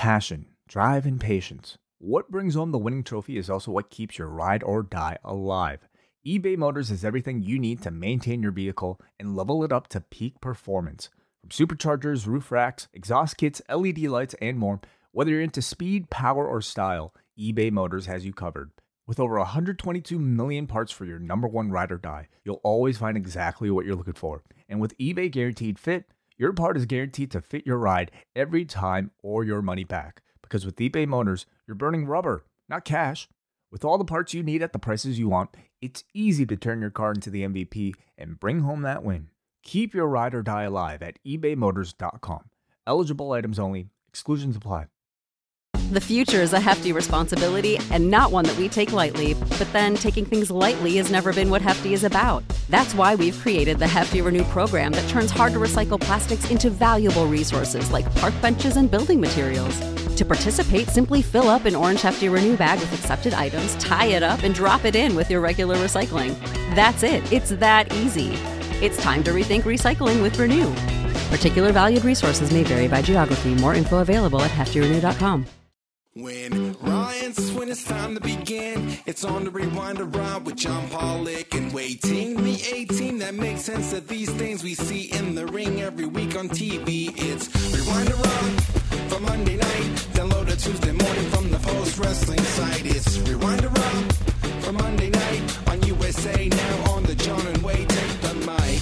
passion, drive, and patience. What brings home the winning trophy is also what keeps your ride or die alive. eBay Motors is everything you need to maintain your vehicle and level it up to peak performance. From superchargers, roof racks, exhaust kits, LED lights, and more, whether you're into speed, power, or style, eBay Motors has you covered. With over 122 million parts for your number one ride or die, you'll always find exactly what you're looking for. And with eBay Guaranteed Fit, your part is guaranteed to fit your ride every time or your money back. Because with eBay Motors, you're burning rubber, not cash. With all the parts you need at the prices you want, it's easy to turn your car into the MVP and bring home that win. Keep your ride or die alive at ebaymotors.com. Eligible items only. Exclusions apply. The future is a hefty responsibility and not one that we take lightly. But then taking things lightly has never been what Hefty is about. That's why we've created the Hefty Renew program that turns hard-to-recycle plastics into valuable resources like park benches and building materials. To participate, simply fill up an orange Hefty Renew bag with accepted items, tie it up, and drop it in with your regular recycling. That's it. It's that easy. It's time to rethink recycling with Renew. Particular valued resources may vary by geography. More info available at heftyrenew.com. When it's time to begin, it's on the Rewind Around with John Pollock and waiting. The 18 that makes sense of these things we see in the ring every week on TV. It's Rewind Around for Monday night. Download it Tuesday morning from the Post Wrestling site. It's Rewind Around for Monday night on USA Now on the John and Wade Take the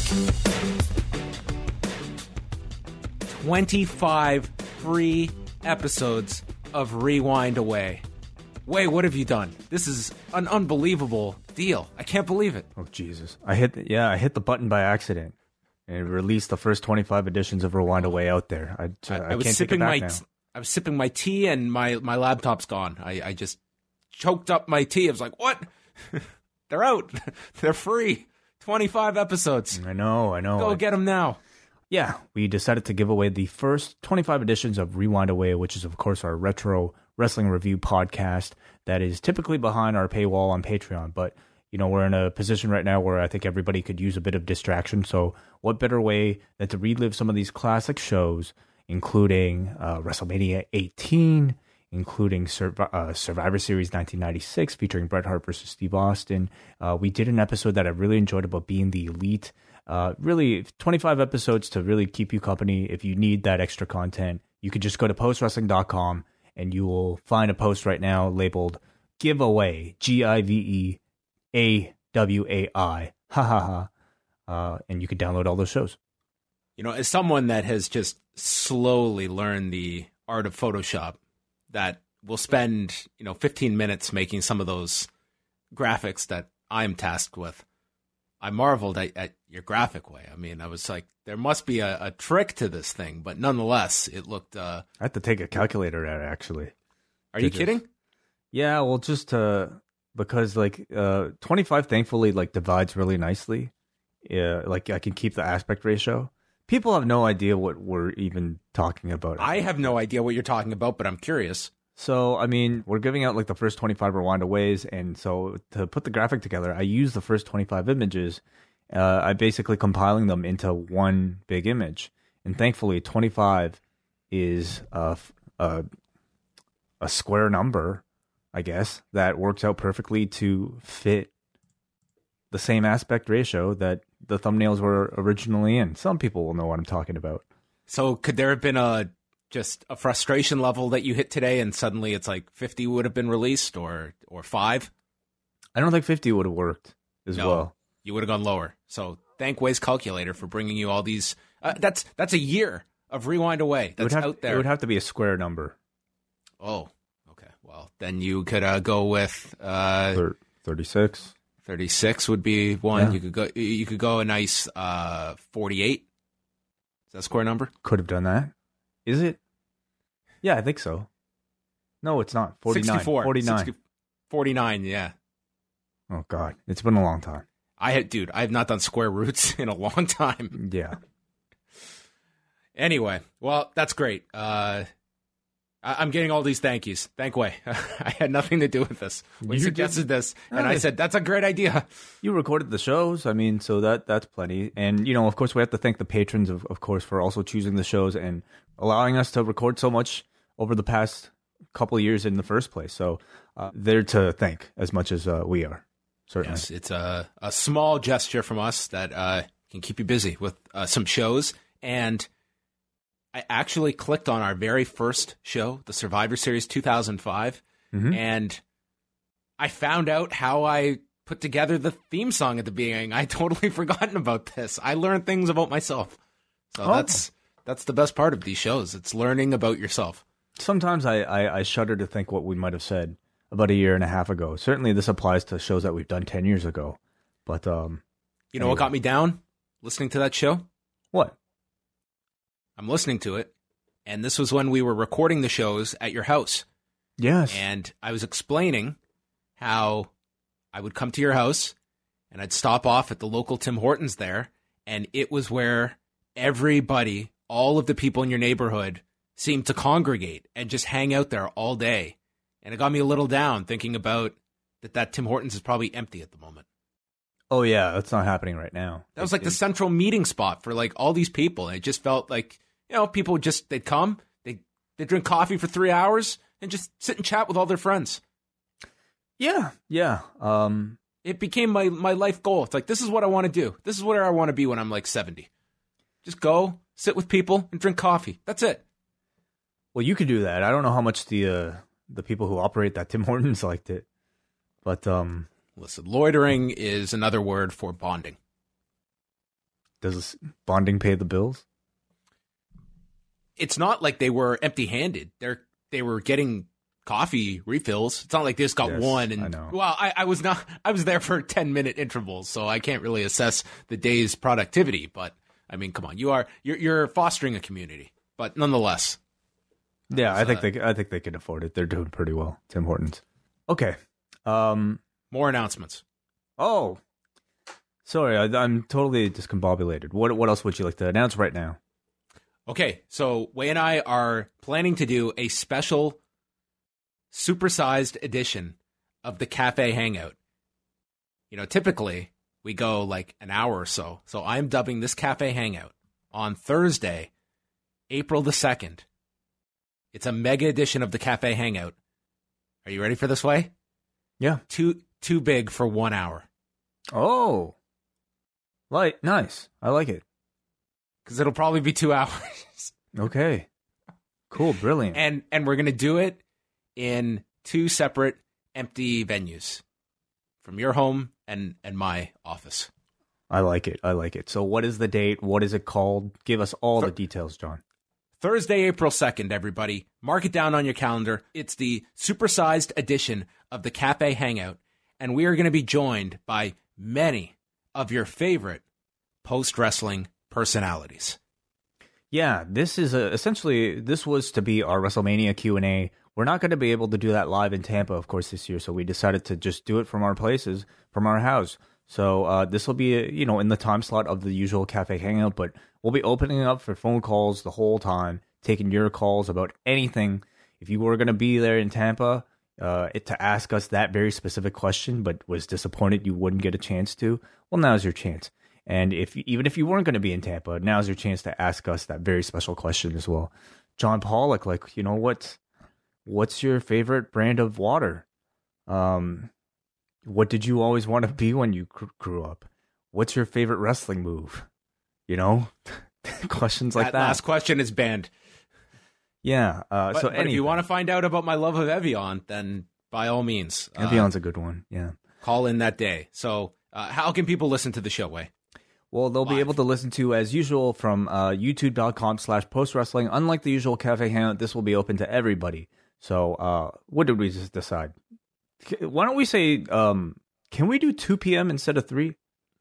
Mic. 25 free episodes of Rewind Away. Wait, what have you done? This is an unbelievable deal. I can't believe it. Oh, Jesus. I hit the button by accident. And it released the first 25 editions of Rewind Away out there. I was can't sipping take it back now. I was sipping my tea and my laptop's gone. I just choked up my tea. I was like, what? They're out. They're free. 25 episodes. I know. Go get them now. Yeah, we decided to give away the first 25 editions of Rewind Away, which is, of course, our retro wrestling review podcast that is typically behind our paywall on Patreon. But, we're in a position right now where I think everybody could use a bit of distraction. So what better way than to relive some of these classic shows, including WrestleMania 18, including Survivor Series 1996, featuring Bret Hart versus Steve Austin. We did an episode that I really enjoyed about being the elite. Really 25 episodes to really keep you company. If you need that extra content, you could just go to postwrestling.com and you will find a post right now labeled giveaway, GIVEAWAI, and you could download all those shows. As someone that has just slowly learned the art of Photoshop, that will spend 15 minutes making some of those graphics that I'm tasked with, I marveled at your graphic way. I mean, I was like, there must be a trick to this thing, but nonetheless, it looked... I had to take a calculator at it, actually. Are you kidding? Yeah, well, just because, 25, thankfully, divides really nicely. Yeah, I can keep the aspect ratio. People have no idea what we're even talking about. I have no idea what you're talking about, but I'm curious. So, I mean, we're giving out the first 25 Rewind Aways, and so to put the graphic together, I use the first 25 images. I basically compiling them into one big image, and thankfully, 25 is a square number, I guess, that works out perfectly to fit the same aspect ratio that the thumbnails were originally in. Some people will know what I'm talking about. So, could there have been just a frustration level that you hit today and suddenly it's 50 would have been released or 5? I don't think 50 would have worked as well. You would have gone lower. So thank Waze Calculator for bringing you all these. That's a year of Rewind Away. That's out there. It would have to be a square number. Oh, okay. Well, then you could go with 36. 36 would be one. Yeah. You could go a nice 48. Is that a square number? Could have done that. Is it? Yeah, I think so. No, it's not. 49. 64. 49. 49, yeah. Oh, God. It's been a long time. I have not done square roots in a long time. Yeah. Anyway, well, that's great. I'm getting all these thank yous. Thank Way. I had nothing to do with this. We suggested this, and I said, that's a great idea. You recorded the shows. I mean, so that's plenty. And, of course, we have to thank the patrons, of course, for also choosing the shows and allowing us to record so much over the past couple of years in the first place. So they're to thank as much as we are. Certainly. Yes, it's a small gesture from us that can keep you busy with some shows. And I actually clicked on our very first show, the Survivor Series 2005, and I found out how I put together the theme song at the beginning. I totally forgotten about this. I learned things about myself. So that's the best part of these shows. It's learning about yourself. Sometimes I shudder to think what we might have said about a year and a half ago. Certainly this applies to shows that we've done 10 years ago. But you know what got me down listening to that show? What? I'm listening to it, and this was when we were recording the shows at your house. Yes. And I was explaining how I would come to your house, and I'd stop off at the local Tim Hortons there, and it was where everybody, all of the people in your neighborhood, seemed to congregate and just hang out there all day. And it got me a little down thinking about that Tim Hortons is probably empty at the moment. Oh, yeah, that's not happening right now. That was like the central meeting spot for like all these people. And it just felt like, you know, people just, they'd come, they'd drink coffee for 3 hours and just sit and chat with all their friends. Yeah. It became my life goal. It's like, this is what I want to do. This is where I want to be when I'm like 70. Just go, sit with people, and drink coffee. That's it. Well, you could do that. I don't know how much the people who operate that Tim Hortons liked it. But, listen, loitering is another word for bonding. Does bonding pay the bills? It's not like they were empty-handed. They were getting coffee refills. It's not like they just got one. And I know. Well, I was there for 10-minute intervals, so I can't really assess the day's productivity. But I mean, come on, you're fostering a community. But nonetheless, yeah, I think they can afford it. They're doing pretty well, Tim Hortons. Okay. More announcements. Oh, sorry, I'm totally discombobulated. What else would you like to announce right now? Okay, so Wei and I are planning to do a special supersized edition of the Cafe Hangout. You know, typically we go like an hour or so. So I'm dubbing this Cafe Hangout on Thursday, April the 2nd. It's a mega edition of the Cafe Hangout. Are you ready for this, Wei? Yeah. Too big for 1 hour. Oh. Nice. I like it. Because it'll probably be 2 hours. Okay. Cool. Brilliant. And we're going to do it in 2 separate empty venues. From your home and my office. I like it. So what is the date? What is it called? Give us all the details, John. Thursday, April 2nd, everybody. Mark it down on your calendar. It's the supersized edition of the Cafe Hangout. And we are going to be joined by many of your favorite post-wrestling personalities. Yeah, this is essentially, this was to be our WrestleMania Q&A. We're not going to be able to do that live in Tampa, of course, this year. So we decided to just do it from our places, from our house. So this will be, in the time slot of the usual Cafe Hangout, but we'll be opening up for phone calls the whole time, taking your calls about anything. If you were going to be there in Tampa to ask us that very specific question, but was disappointed you wouldn't get a chance to, well, now's your chance. And even if you weren't going to be in Tampa, now's your chance to ask us that very special question as well. John Pollock, what's your favorite brand of water? What did you always want to be when you grew up? What's your favorite wrestling move? Questions like that. Last question is banned. Yeah. But if you want to find out about my love of Evian, then by all means. Evian's a good one. Yeah. Call in that day. So how can people listen to the show, Wei? Well, they'll be able to listen to, as usual, from youtube.com/postwrestling. Unlike the usual Cafe Hangout, this will be open to everybody. So what did we just decide? Why don't we say, can we do 2 p.m. instead of 3?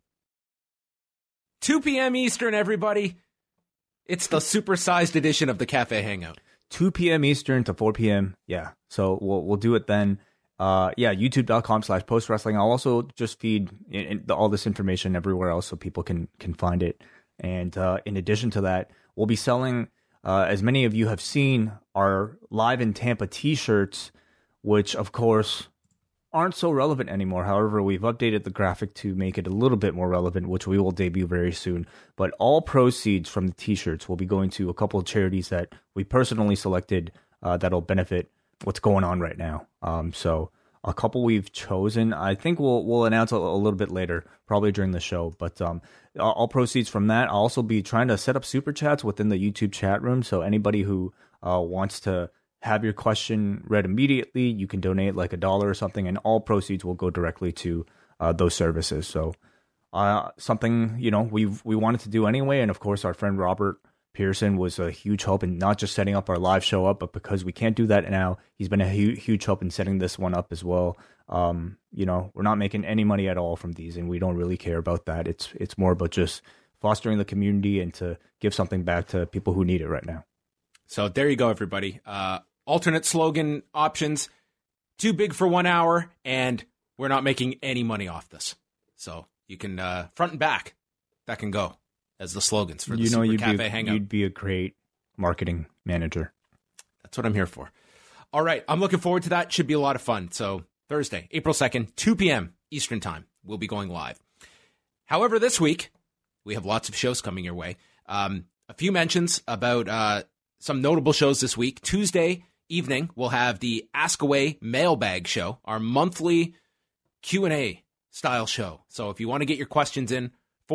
2 p.m. Eastern, everybody. It's the supersized edition of the Cafe Hangout. 2 p.m. Eastern to 4 p.m. Yeah. So we'll do it then. youtube.com/postwrestling. I'll also just feed all this information everywhere else so people can find it. And in addition to that, we'll be selling, as many of you have seen, our Live in Tampa t-shirts, which of course aren't so relevant anymore. However, we've updated the graphic to make it a little bit more relevant, which we will debut very soon. But all proceeds from the t-shirts will be going to a couple of charities that we personally selected that'll benefit what's going on right now. So a couple we've chosen, I think we'll announce a little bit later, probably during the show. But all proceeds from that, I'll also be trying to set up super chats within the YouTube chat room. So anybody who wants to have your question read immediately, you can donate like $1 or something, and all proceeds will go directly to those services. So something we wanted to do anyway, and of course our friend Robert Pearson was a huge help in not just setting up our live show up, but because we can't do that now, he's been a huge help in setting this one up as well. We're not making any money at all from these, and we don't really care about that. It's more about just fostering the community and to give something back to people who need it right now. So there you go, everybody. Alternate slogan options: too big for 1 hour, and we're not making any money off this. So you can front and back, that can go as the slogans for the Super Cafe Hangout. You'd be a great marketing manager. That's what I'm here for. All right, I'm looking forward to that. Should be a lot of fun. So Thursday, April 2nd, 2 p.m. Eastern Time, we'll be going live. However, this week, we have lots of shows coming your way. A few mentions about some notable shows this week. Tuesday evening, we'll have the Ask Away Mailbag Show, our monthly Q&A style show. So if you want to get your questions in,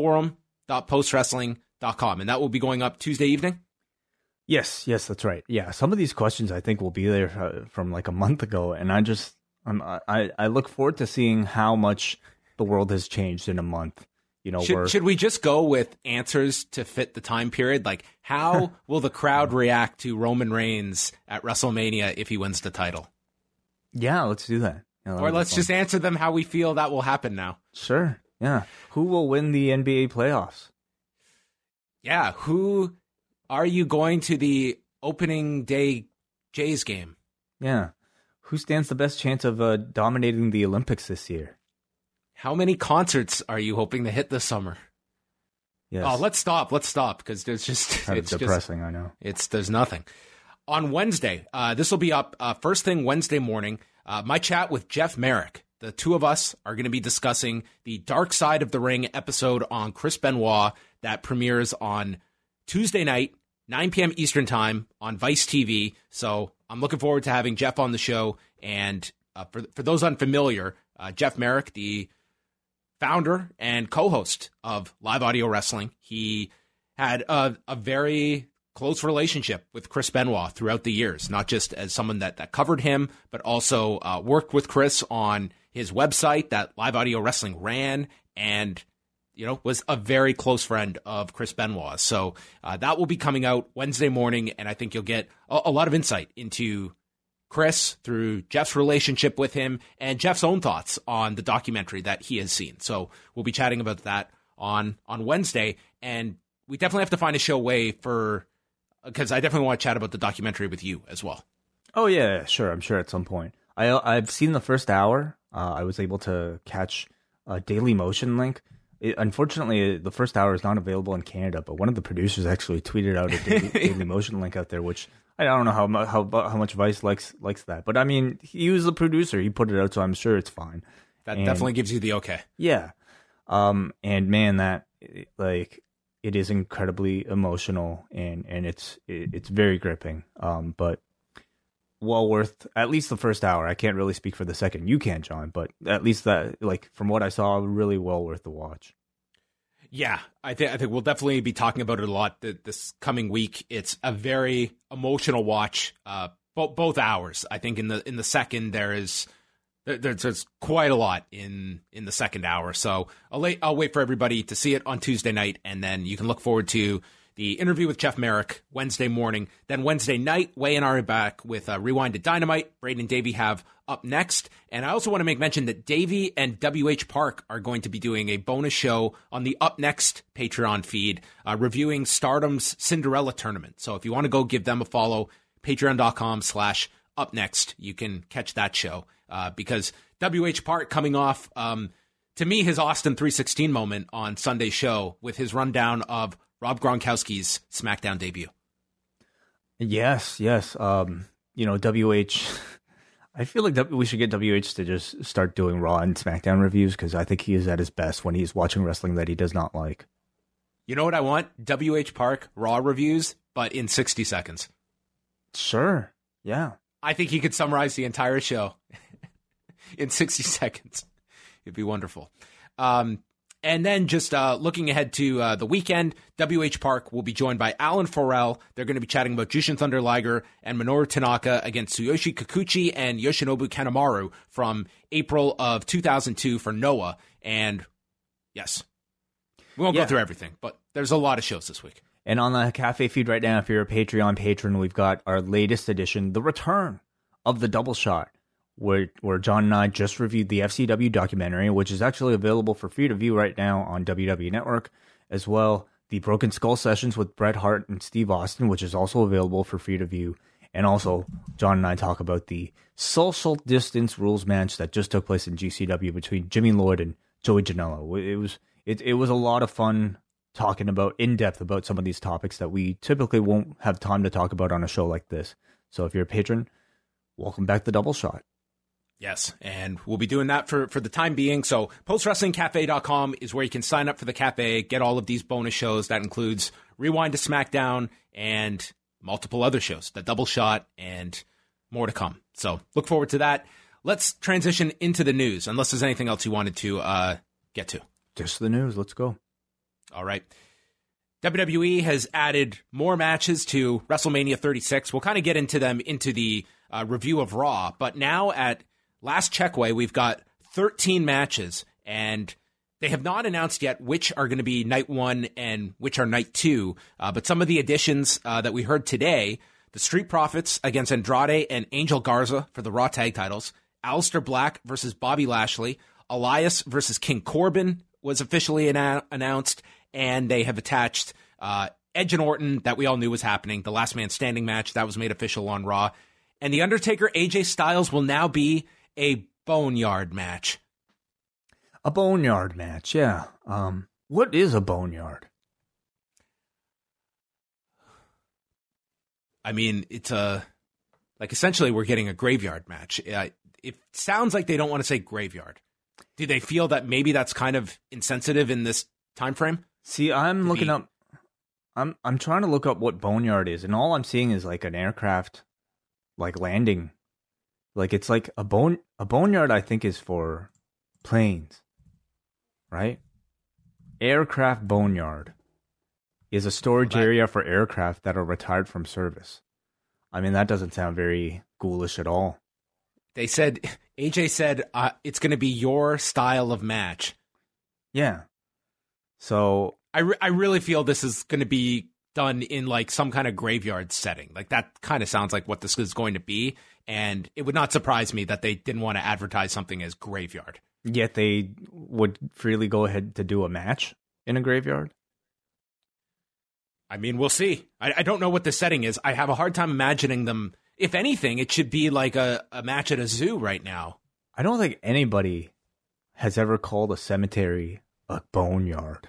forum.postwrestling.com, and that will be going up Tuesday evening? Yes, that's right. Yeah, some of these questions I think will be there from like a month ago, and I look forward to seeing how much the world has changed in a month. Should we just go with answers to fit the time period? Like, how will the crowd react to Roman Reigns at WrestleMania if he wins the title? Yeah, let's do that. Yeah, or let's just answer them how we feel that will happen now. Sure. Yeah. Who will win the NBA playoffs? Yeah. Who are you going to the opening day Jays game? Yeah. Who stands the best chance of dominating the Olympics this year? How many concerts are you hoping to hit this summer? Yes. Oh, let's stop because there's just it's depressing. I know. There's nothing. On Wednesday, this will be up first thing Wednesday morning. My chat with Jeff Merrick. The two of us are going to be discussing the Dark Side of the Ring episode on Chris Benoit that premieres on Tuesday night, 9 p.m. Eastern Time on Vice TV. So I'm looking forward to having Jeff on the show. And for those unfamiliar, Jeff Merrick, the founder and co-host of Live Audio Wrestling, he had a very close relationship with Chris Benoit throughout the years, not just as someone that covered him, but also worked with Chris on his website that Live Audio Wrestling ran, and was a very close friend of Chris Benoit. So that will be coming out Wednesday morning, and I think you'll get a lot of insight into Chris through Jeff's relationship with him and Jeff's own thoughts on the documentary that he has seen. So we'll be chatting about that on Wednesday, and we definitely have to find a show because I definitely want to chat about the documentary with you as well. Oh yeah, sure. I'm sure at some point. I've seen the first hour. I was able to catch a Daily Motion link. Unfortunately, the first hour is not available in Canada, but one of the producers actually tweeted out a Daily Motion link out there, which I don't know how much Vice likes that. But I mean, he was the producer. He put it out, so I'm sure it's fine. That definitely gives you the okay. Yeah. And man, it is incredibly emotional and it's very gripping. But well worth at least the first hour. I can't really speak for the second. You can, John, but at least that, from what I saw, really well worth the watch. Yeah, I think we'll definitely be talking about it a lot this coming week. It's a very emotional watch. Both hours. I think in the second there's quite a lot in the second hour. So I'll wait for everybody to see it on Tuesday night, and then you can look forward to the interview with Jeff Merrick Wednesday morning. Then Wednesday night, Way and I are back with Rewind to Dynamite. Braden and Davey have up next. And I also want to make mention that Davey and WH Park are going to be doing a bonus show on the Up Next Patreon feed, reviewing Stardom's Cinderella tournament. So if you want to go give them a follow, patreon.com/upnext, you can catch that show. Because WH Park coming off, to me, his Austin 316 moment on Sunday's show with his rundown of Rob Gronkowski's SmackDown debut. Yes. WH, I feel like we should get WH to just start doing Raw and SmackDown reviews, because I think he is at his best when he's watching wrestling that he does not like. You know what I want? WH Park Raw reviews, but in 60 seconds. Sure. Yeah. I think he could summarize the entire show in 60 seconds. It'd be wonderful. And then just looking ahead to the weekend, WH Park will be joined by Alan Forel. They're going to be chatting about Jushin Thunder Liger and Minoru Tanaka against Tsuyoshi Kikuchi and Yoshinobu Kanemaru from April of 2002 for Noah. And yes, we won't go through everything, but there's a lot of shows this week. And on the Cafe feed right now, if you're a Patreon patron, we've got our latest edition, the return of the Double Shot, where John and I just reviewed the FCW documentary, which is actually available for free to view right now on WWE Network, as well the Broken Skull sessions with Bret Hart and Steve Austin, which is also available for free to view. And also, John and I talk about the social distance rules match that just took place in GCW between Jimmy Lloyd and Joey Janela. It was a lot of fun talking about in depth about some of these topics that we typically won't have time to talk about on a show like this. So if you're a patron, welcome back to Double Shot. Yes, and we'll be doing that for the time being. So postwrestlingcafe.com is where you can sign up for the cafe, get all of these bonus shows. That includes Rewind to SmackDown and multiple other shows, the Double Shot, and more to come. So look forward to that. Let's transition into the news, unless there's anything else you wanted to get to. Just the news. Let's go. All right. WWE has added more matches to WrestleMania 36. We'll kind of get into them into the review of Raw. But now at last checkway, we've got 13 matches. And they have not announced yet which are going to be night one and which are night two. But some of the additions that we heard today, the Street Profits against Andrade and Angel Garza for the Raw Tag titles. Aleister Black versus Bobby Lashley. Elias versus King Corbin was officially announced. And they have attached Edge and Orton, that we all knew was happening, the Last Man Standing match, that was made official on Raw. And The Undertaker, AJ Styles will now be a Boneyard match. A Boneyard match, yeah. What is a Boneyard? I mean, it's essentially we're getting a graveyard match. It sounds like they don't want to say graveyard. Do they feel that maybe that's kind of insensitive in this time frame? See, I'm looking up. I'm trying to look up what Boneyard is, and all I'm seeing is like an aircraft, like landing. Like it's like a boneyard. I think is for planes, right? Aircraft boneyard is a storage area for aircraft that are retired from service. I mean, that doesn't sound very ghoulish at all. They said AJ said it's going to be your style of match. Yeah. So I really feel this is going to be done in like some kind of graveyard setting. Like that kind of sounds like what this is going to be. And it would not surprise me that they didn't want to advertise something as graveyard. Yet they would freely go ahead to do a match in a graveyard. I mean, we'll see. I don't know what the setting is. I have a hard time imagining them. If anything, it should be like a match at a zoo right now. I don't think anybody has ever called a cemetery a boneyard.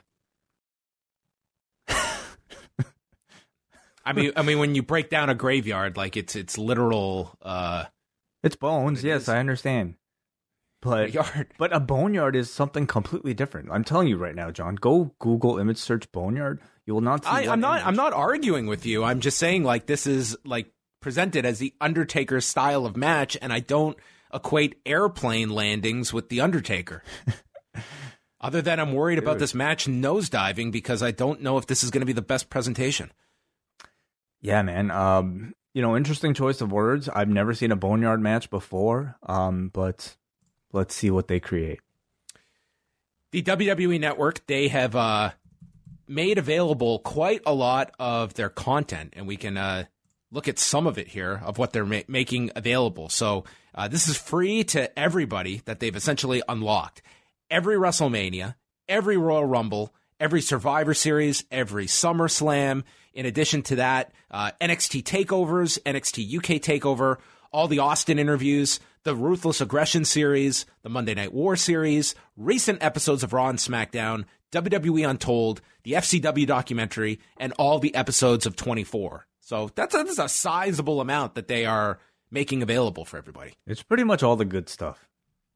I mean, when you break down a graveyard, like it's literal. It's bones. Yes, I understand. But a boneyard is something completely different. I'm telling you right now, John. Go Google image search boneyard. You will not see. I'm not arguing with you. I'm just saying like this is like presented as the Undertaker style of match, and I don't equate airplane landings with the Undertaker. Other than I'm worried about this match nosediving because I don't know if this is going to be the best presentation. Yeah, man. Interesting choice of words. I've never seen a boneyard match before, but let's see what they create. The WWE Network, they have made available quite a lot of their content, and we can look at some of it here of what they're making available. So this is free to everybody that they've essentially unlocked. Every WrestleMania, every Royal Rumble, every Survivor Series, every SummerSlam. In addition to that, NXT takeovers, NXT UK takeover, all the Austin interviews, the Ruthless Aggression series, the Monday Night War series, recent episodes of Raw and SmackDown, WWE Untold, the FCW documentary, and all the episodes of 24. So that's a sizable amount that they are making available for everybody. It's pretty much all the good stuff.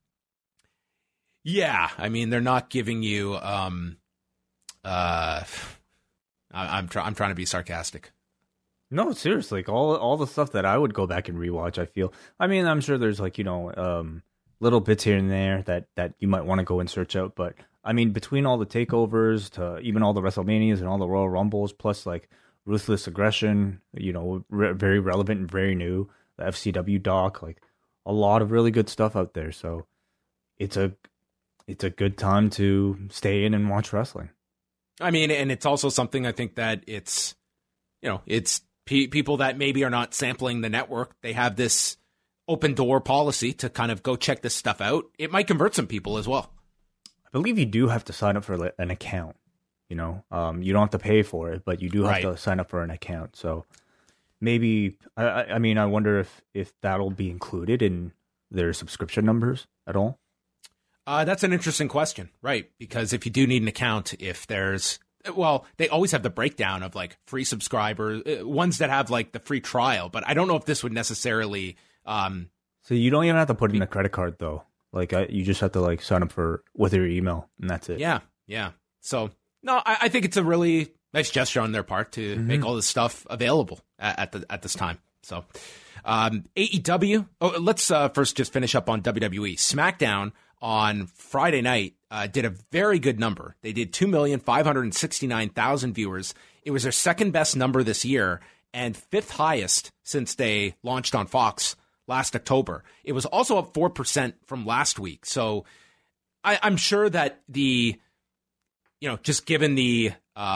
Yeah, I mean, they're not giving you I'm trying to be sarcastic. No, seriously, like all the stuff that I would go back and rewatch. I feel. I mean, I'm sure there's like little bits here and there that you might want to go and search out. But I mean, between all the takeovers to even all the WrestleManias and all the Royal Rumbles, plus like Ruthless Aggression, very relevant and very new. The FCW doc, like a lot of really good stuff out there. So it's a good time to stay in and watch wrestling. I mean, and it's also something I think that it's people that maybe are not sampling the network. They have this open door policy to kind of go check this stuff out. It might convert some people as well. I believe you do have to sign up for an account. You don't have to pay for it, but you do have to sign up for an account. So maybe, I mean, I wonder if that'll be included in their subscription numbers at all. That's an interesting question, right? Because if you do need an account, they always have the breakdown of like free subscribers, ones that have like the free trial, but I don't know if this would necessarily. So you don't even have to put in a credit card though. Like you just have to like sign up with your email and that's it. Yeah. So no, I think it's a really nice gesture on their part to make all this stuff available at this time. So AEW. Oh, let's first just finish up on WWE. SmackDown on Friday night did a very good number. They did 2,569,000 viewers. It was their second best number this year and fifth highest since they launched on Fox last October. It was also up 4% from last week. So I'm sure that just given the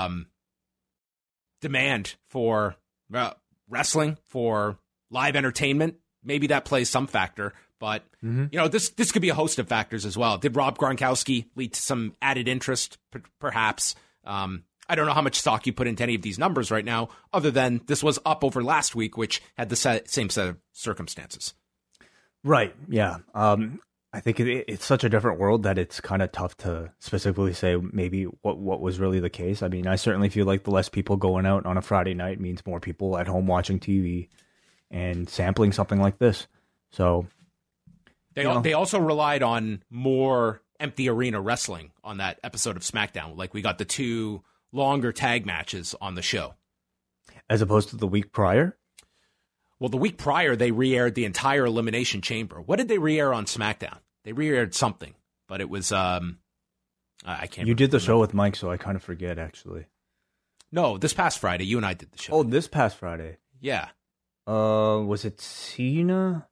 demand for wrestling, for live entertainment, maybe that plays some factor. But, this could be a host of factors as well. Did Rob Gronkowski lead to some added interest, perhaps? I don't know how much stock you put into any of these numbers right now, other than this was up over last week, which had the same set of circumstances. Right, yeah. I think it's such a different world that it's kind of tough to specifically say maybe what was really the case. I mean, I certainly feel like the less people going out on a Friday night means more people at home watching TV and sampling something like this. So They also relied on more empty arena wrestling on that episode of SmackDown. Like we got the 2 longer tag matches on the show. As opposed to the week prior? Well, the week prior, they re-aired the entire Elimination Chamber. What did they re-air on SmackDown? They re-aired something, but it was, I can't You did the show with Mike, so I kind of forget, actually. No, this past Friday, you and I did the show. Oh, this past Friday? Yeah. Was it Cena?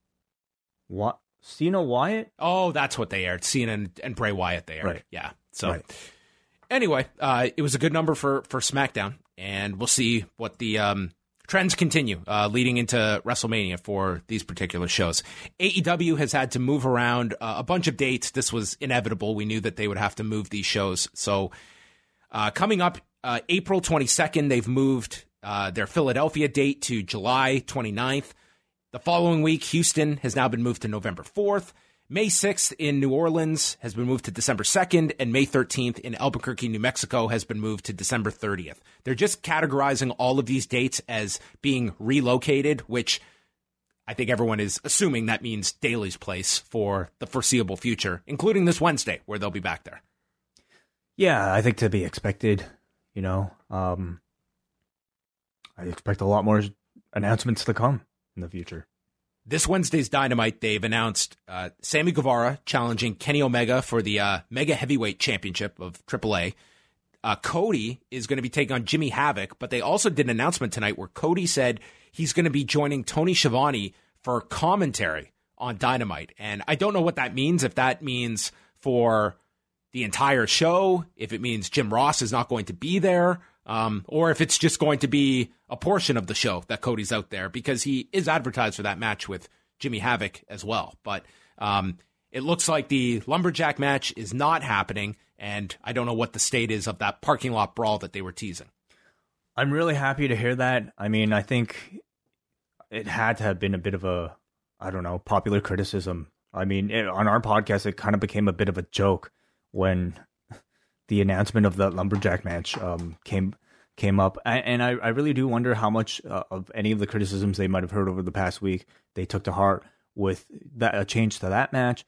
What? Cena Wyatt? Oh, that's what they aired. Cena and Bray Wyatt they aired. Right. Yeah. So anyway, it was a good number for SmackDown, and we'll see what the trends continue leading into WrestleMania for these particular shows. AEW has had to move around a bunch of dates. This was inevitable. We knew that they would have to move these shows. So coming up April 22nd, they've moved their Philadelphia date to July 29th. The following week, Houston has now been moved to November 4th. May 6th in New Orleans has been moved to December 2nd, and May 13th in Albuquerque, New Mexico has been moved to December 30th. They're just categorizing all of these dates as being relocated, which I think everyone is assuming that means Daly's Place for the foreseeable future, including this Wednesday, where they'll be back there. Yeah, I think to be expected, I expect a lot more announcements to come in the future. This Wednesday's Dynamite, they've announced Sammy Guevara challenging Kenny Omega for the Mega Heavyweight Championship of AAA. Cody is going to be taking on Jimmy Havoc, but they also did an announcement tonight where Cody said he's going to be joining Tony Schiavone for commentary on Dynamite. And I don't know what that means, if that means for the entire show, if it means Jim Ross is not going to be there, or if it's just going to be a portion of the show that Cody's out there, because he is advertised for that match with Jimmy Havoc as well. But it looks like the Lumberjack match is not happening, and I don't know what the state is of that parking lot brawl that they were teasing. I'm really happy to hear that. I mean, I think it had to have been a bit of a, popular criticism. I mean, on our podcast, it kind of became a bit of a joke when the announcement of the Lumberjack match came up, and I really do wonder how much of any of the criticisms they might have heard over the past week they took to heart with that a change to that match.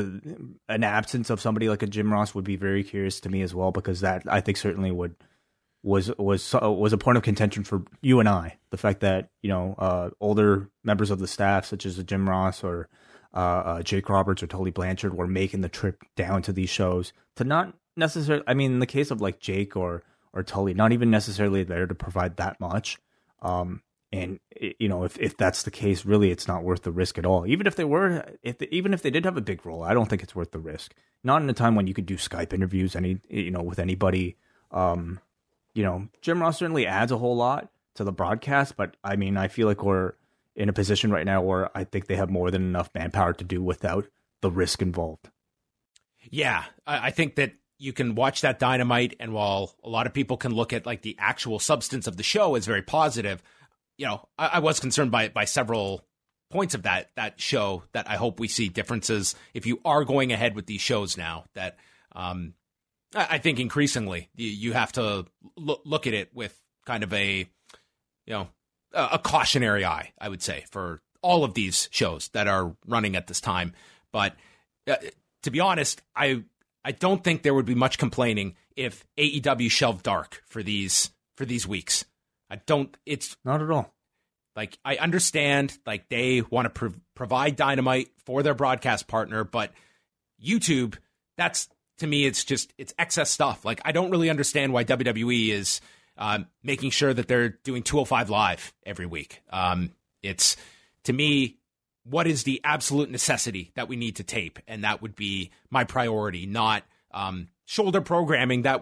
An absence of somebody like a Jim Ross would be very curious to me as well, because that I think certainly would was a point of contention for you and I. The fact that, you know, older members of the staff, such as Jim Ross or Jake Roberts or Tully Blanchard, were making the trip down to these shows to not necessarily, I mean, in the case of like Jake or Tully, not even necessarily there to provide that much. And you know, if that's the case, really, it's not worth the risk at all. Even if they were, even if they did have a big role, I don't think it's worth the risk. Not in a time when you could do Skype interviews, with anybody. You know, Jim Ross certainly adds a whole lot to the broadcast, but I mean, I feel like we're in a position right now where I think they have more than enough manpower to do without the risk involved. Yeah, I think that you can watch that Dynamite, and while a lot of people can look at like the actual substance of the show as very positive, you know, I was concerned by several points of that show that I hope we see differences if you are going ahead with these shows now. That I think increasingly you have to look at it with kind of a cautionary eye, I would say, for all of these shows that are running at this time. But to be honest, I don't think there would be much complaining if AEW shelved Dark for these weeks. It's not at all. Like, I understand, like, they want to provide Dynamite for their broadcast partner, but YouTube, that's, to me, it's excess stuff. Like, I don't really understand why WWE is making sure that they're doing 205 Live every week. It's, to me, what is the absolute necessity that we need to tape? And that would be my priority, not shoulder programming that's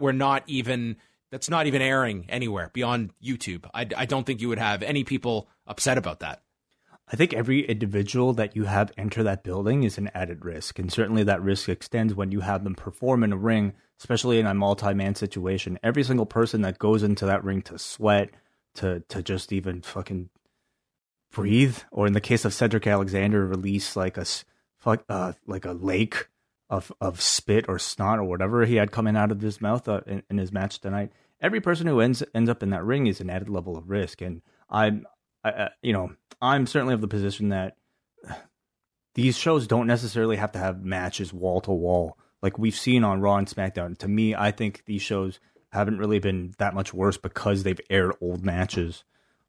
not even airing anywhere beyond YouTube. I don't think you would have any people upset about that. I think every individual that you have enter that building is an added risk. And certainly that risk extends when you have them perform in a ring, especially in a multi-man situation. Every single person that goes into that ring to sweat, to just even fucking breathe, or in the case of Cedric Alexander, release like a lake of spit or snot or whatever he had coming out of his mouth in his match tonight. Every person who ends up in that ring is an added level of risk, and I'm certainly of the position that these shows don't necessarily have to have matches wall to wall like we've seen on Raw and SmackDown. To me, I think these shows haven't really been that much worse because they've aired old matches.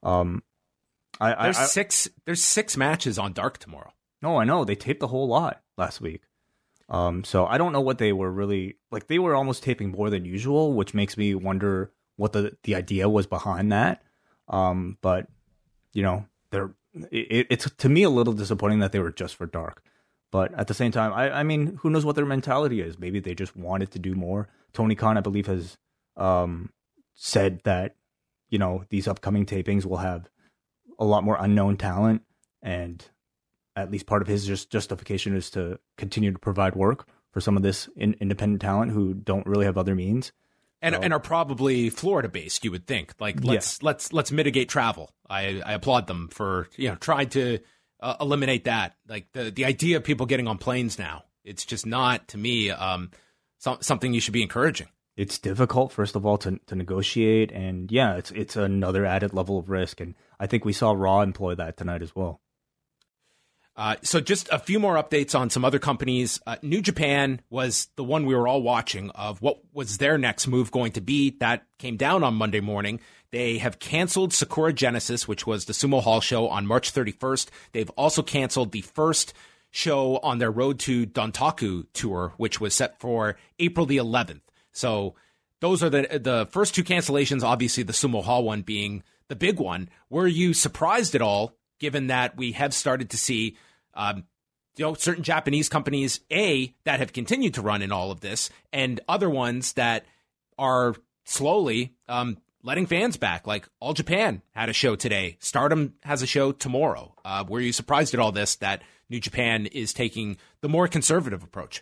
There's 6 matches on Dark tomorrow. No, I know they taped the whole lot last week. So I don't know what they were really like. They were almost taping more than usual, which makes me wonder what the idea was behind that. But you know, it's to me a little disappointing that they were just for Dark. But at the same time, I mean, who knows what their mentality is? Maybe they just wanted to do more. Tony Khan, I believe, has said that, you know, these upcoming tapings will have a lot more unknown talent, and at least part of his justification is to continue to provide work for some of this independent talent who don't really have other means. And are probably Florida based, you would think. Like, let's mitigate travel. I applaud them for, you know, trying to eliminate that. Like the idea of people getting on planes now, it's just not, to me, something you should be encouraging. It's difficult, first of all, to negotiate, and yeah, it's another added level of risk, and I think we saw Raw employ that tonight as well. So just a few more updates on some other companies. New Japan was the one we were all watching of what was their next move going to be. That came down on Monday morning. They have canceled Sakura Genesis, which was the Sumo Hall show on March 31st. They've also canceled the first show on their Road to Dontaku tour, which was set for April the 11th. So those are the first 2 cancellations, obviously the Sumo Hall one being the big one. Were you surprised at all, given that we have started to see certain Japanese companies, that have continued to run in all of this, and other ones that are slowly letting fans back? Like All Japan had a show today. Stardom has a show tomorrow. Were you surprised at all this, that New Japan is taking the more conservative approach?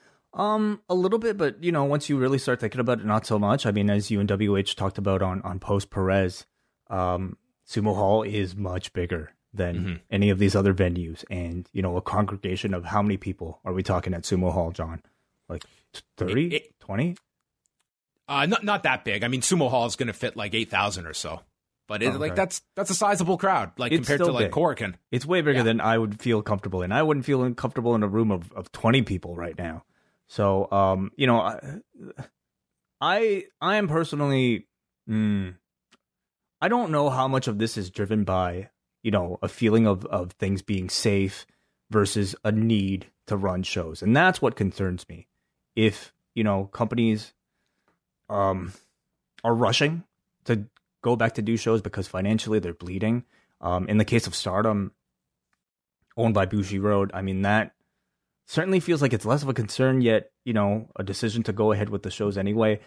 A little bit, but you know, once you really start thinking about it, not so much. I mean, as you and WH talked about on Post Perez, Sumo Hall is much bigger than any of these other venues. And, you know, a congregation of how many people are we talking at Sumo Hall, John? Like 30, 20? Not that big. I mean, Sumo Hall is going to fit like 8,000 or so. But that's a sizable crowd, like it's compared to like Korakuen. It's way bigger than I would feel comfortable in. I wouldn't feel comfortable in a room of 20 people right now. So, you know, I am personally Mm. I don't know how much of this is driven by, a feeling of things being safe versus a need to run shows. And that's what concerns me. If, companies are rushing to go back to do shows because financially they're bleeding. In the case of Stardom, owned by Bushiroad, I mean, that certainly feels like it's less of a concern, yet, a decision to go ahead with the shows anyway.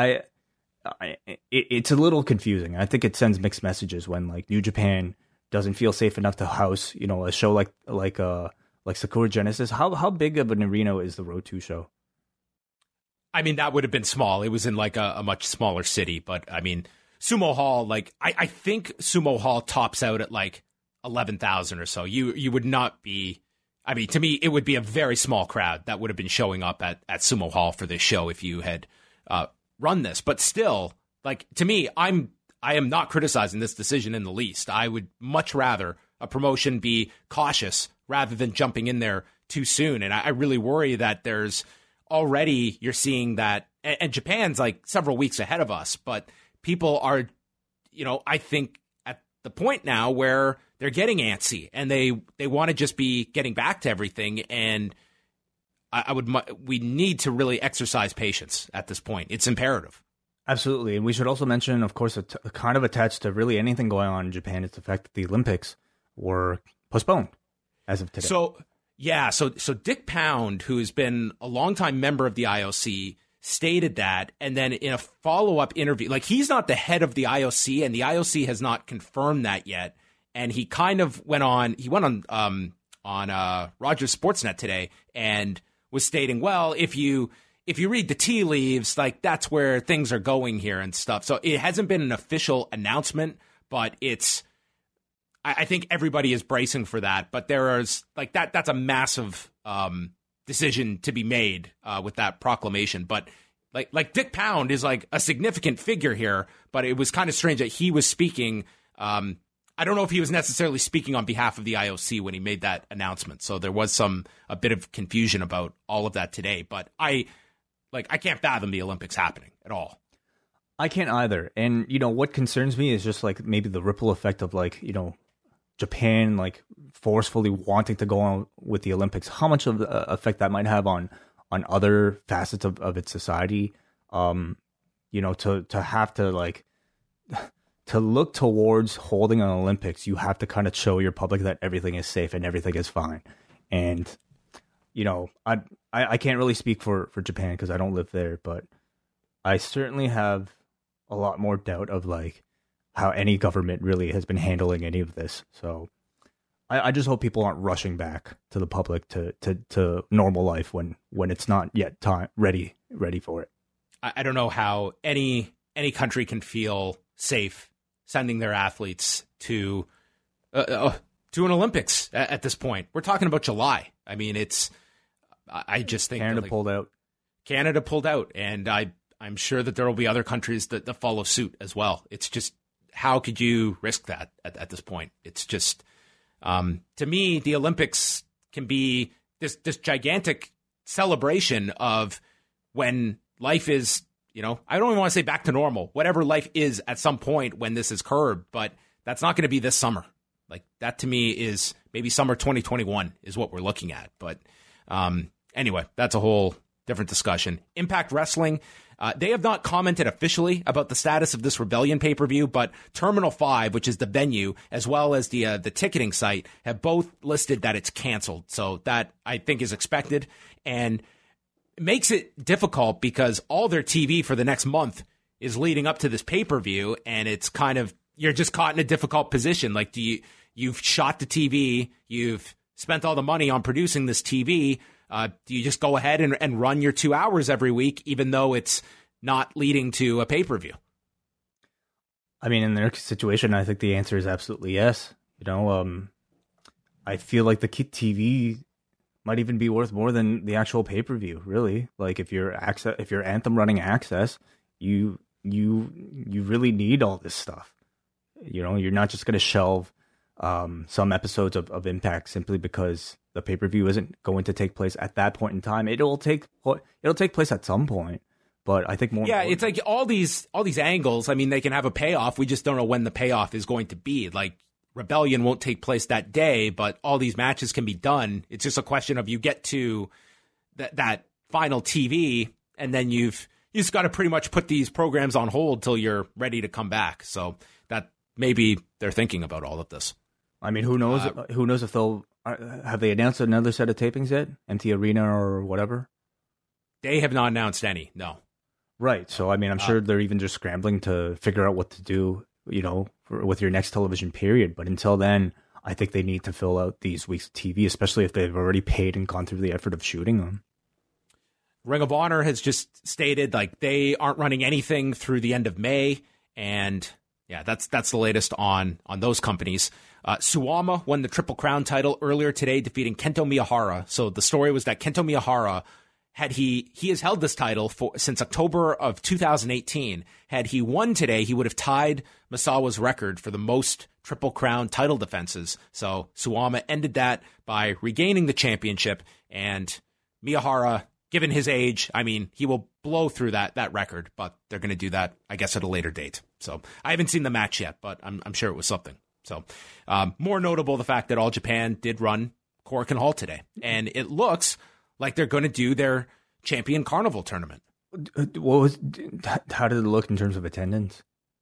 It's a little confusing. I think it sends mixed messages when like New Japan doesn't feel safe enough to house, a show like Sakura Genesis. How big of an arena is the Road 2 show? I mean, that would have been small. It was in like a much smaller city, but I mean, Sumo Hall, like I think Sumo Hall tops out at like 11,000 or so. You would not be. I mean, to me, it would be a very small crowd that would have been showing up at Sumo Hall for this show if you had run this. But still, like, to me, I am not criticizing this decision in the least. I would much rather a promotion be cautious rather than jumping in there too soon. And I really worry that there's already, you're seeing that, and Japan's like several weeks ahead of us, but people are, I think at the point now where they're getting antsy and they want to just be getting back to everything. And we need to really exercise patience at this point. It's imperative. Absolutely. And we should also mention, of course, kind of attached to really anything going on in Japan is the fact that the Olympics were postponed as of today. So Dick Pound, who has been a longtime member of the IOC, stated that, and then in a follow-up interview, like, he's not the head of the IOC, and the IOC has not confirmed that yet. And he kind of went on Rogers Sportsnet today and was stating, well, if you read the tea leaves, like, that's where things are going here and stuff. So it hasn't been an official announcement, but I think everybody is bracing for that. But that's a massive decision to be made with that proclamation. But like Dick Pound is like a significant figure here, but it was kind of strange that he was speaking. I don't know if he was necessarily speaking on behalf of the IOC when he made that announcement. So there was a bit of confusion about all of that today. But I can't fathom the Olympics happening at all. I can't either. And, what concerns me is just like maybe the ripple effect of like, Japan like forcefully wanting to go on with the Olympics, how much of the effect that might have on other facets of its society. To have to like to look towards holding an Olympics, you have to kind of show your public that everything is safe and everything is fine. And, I can't really speak for Japan because I don't live there, but I certainly have a lot more doubt of like how any government really has been handling any of this. So I just hope people aren't rushing back to the public to normal life when it's not yet ready for it. I don't know how any country can feel safe sending their athletes to an Olympics at this point. We're talking about July. I mean, I just think Canada pulled out. Canada pulled out, and I'm sure that there will be other countries that follow suit as well. It's just, how could you risk that at this point? It's just, to me, the Olympics can be this gigantic celebration of when life is, I don't even want to say back to normal, whatever life is at some point when this is curbed, but that's not going to be this summer. Like, that to me is maybe summer 2021 is what we're looking at. But anyway, that's a whole different discussion. Impact Wrestling, they have not commented officially about the status of this Rebellion pay-per-view, but Terminal 5, which is the venue, as well as the ticketing site, have both listed that it's canceled. So that, I think, is expected, and it makes it difficult because all their TV for the next month is leading up to this pay-per-view, and it's kind of, you're just caught in a difficult position. Like, you've shot the TV, you've spent all the money on producing this TV, do you just go ahead and run your 2 hours every week, even though it's not leading to a pay-per-view? I mean, in their situation, I think the answer is absolutely yes. I feel like the TV might even be worth more than the actual pay-per-view, really. Like, if you're Anthem running Access, you really need all this stuff. You're not just going to shelve some episodes of Impact simply because the pay-per-view isn't going to take place at that point in time. It'll take place at some point, But I think more. Yeah, it's like all these angles. I mean, they can have a payoff. We just don't know when the payoff is going to be. Like Rebellion won't take place that day, but all these matches can be done. It's just a question of you get to that final TV, and then you just got to pretty much put these programs on hold till you're ready to come back. So that maybe they're thinking about all of this. I mean, who knows? Who knows if they'll have they announced another set of tapings yet? Empty Arena or whatever. They have not announced any. No. Right. So, I mean, I'm sure they're even just scrambling to figure out what to do, with your next television period. But until then, I think they need to fill out these weeks of TV, especially if they've already paid and gone through the effort of shooting them. Ring of Honor has just stated like they aren't running anything through the end of May. And yeah, that's the latest on those companies. Suwama won the Triple Crown title earlier today, defeating Kento Miyahara. So the story was that Kento Miyahara, he has held this title since October of 2018. Had he won today, he would have tied Misawa's record for the most Triple Crown title defenses. So Suwama ended that by regaining the championship. And Miyahara, given his age, I mean, he will blow through that record, but they're going to do that, I guess, at a later date. So I haven't seen the match yet, but I'm sure it was something. So more notable, the fact that All Japan did run Korakuen Hall today. And it looks like they're going to do their Champion Carnival tournament. How did it look in terms of attendance?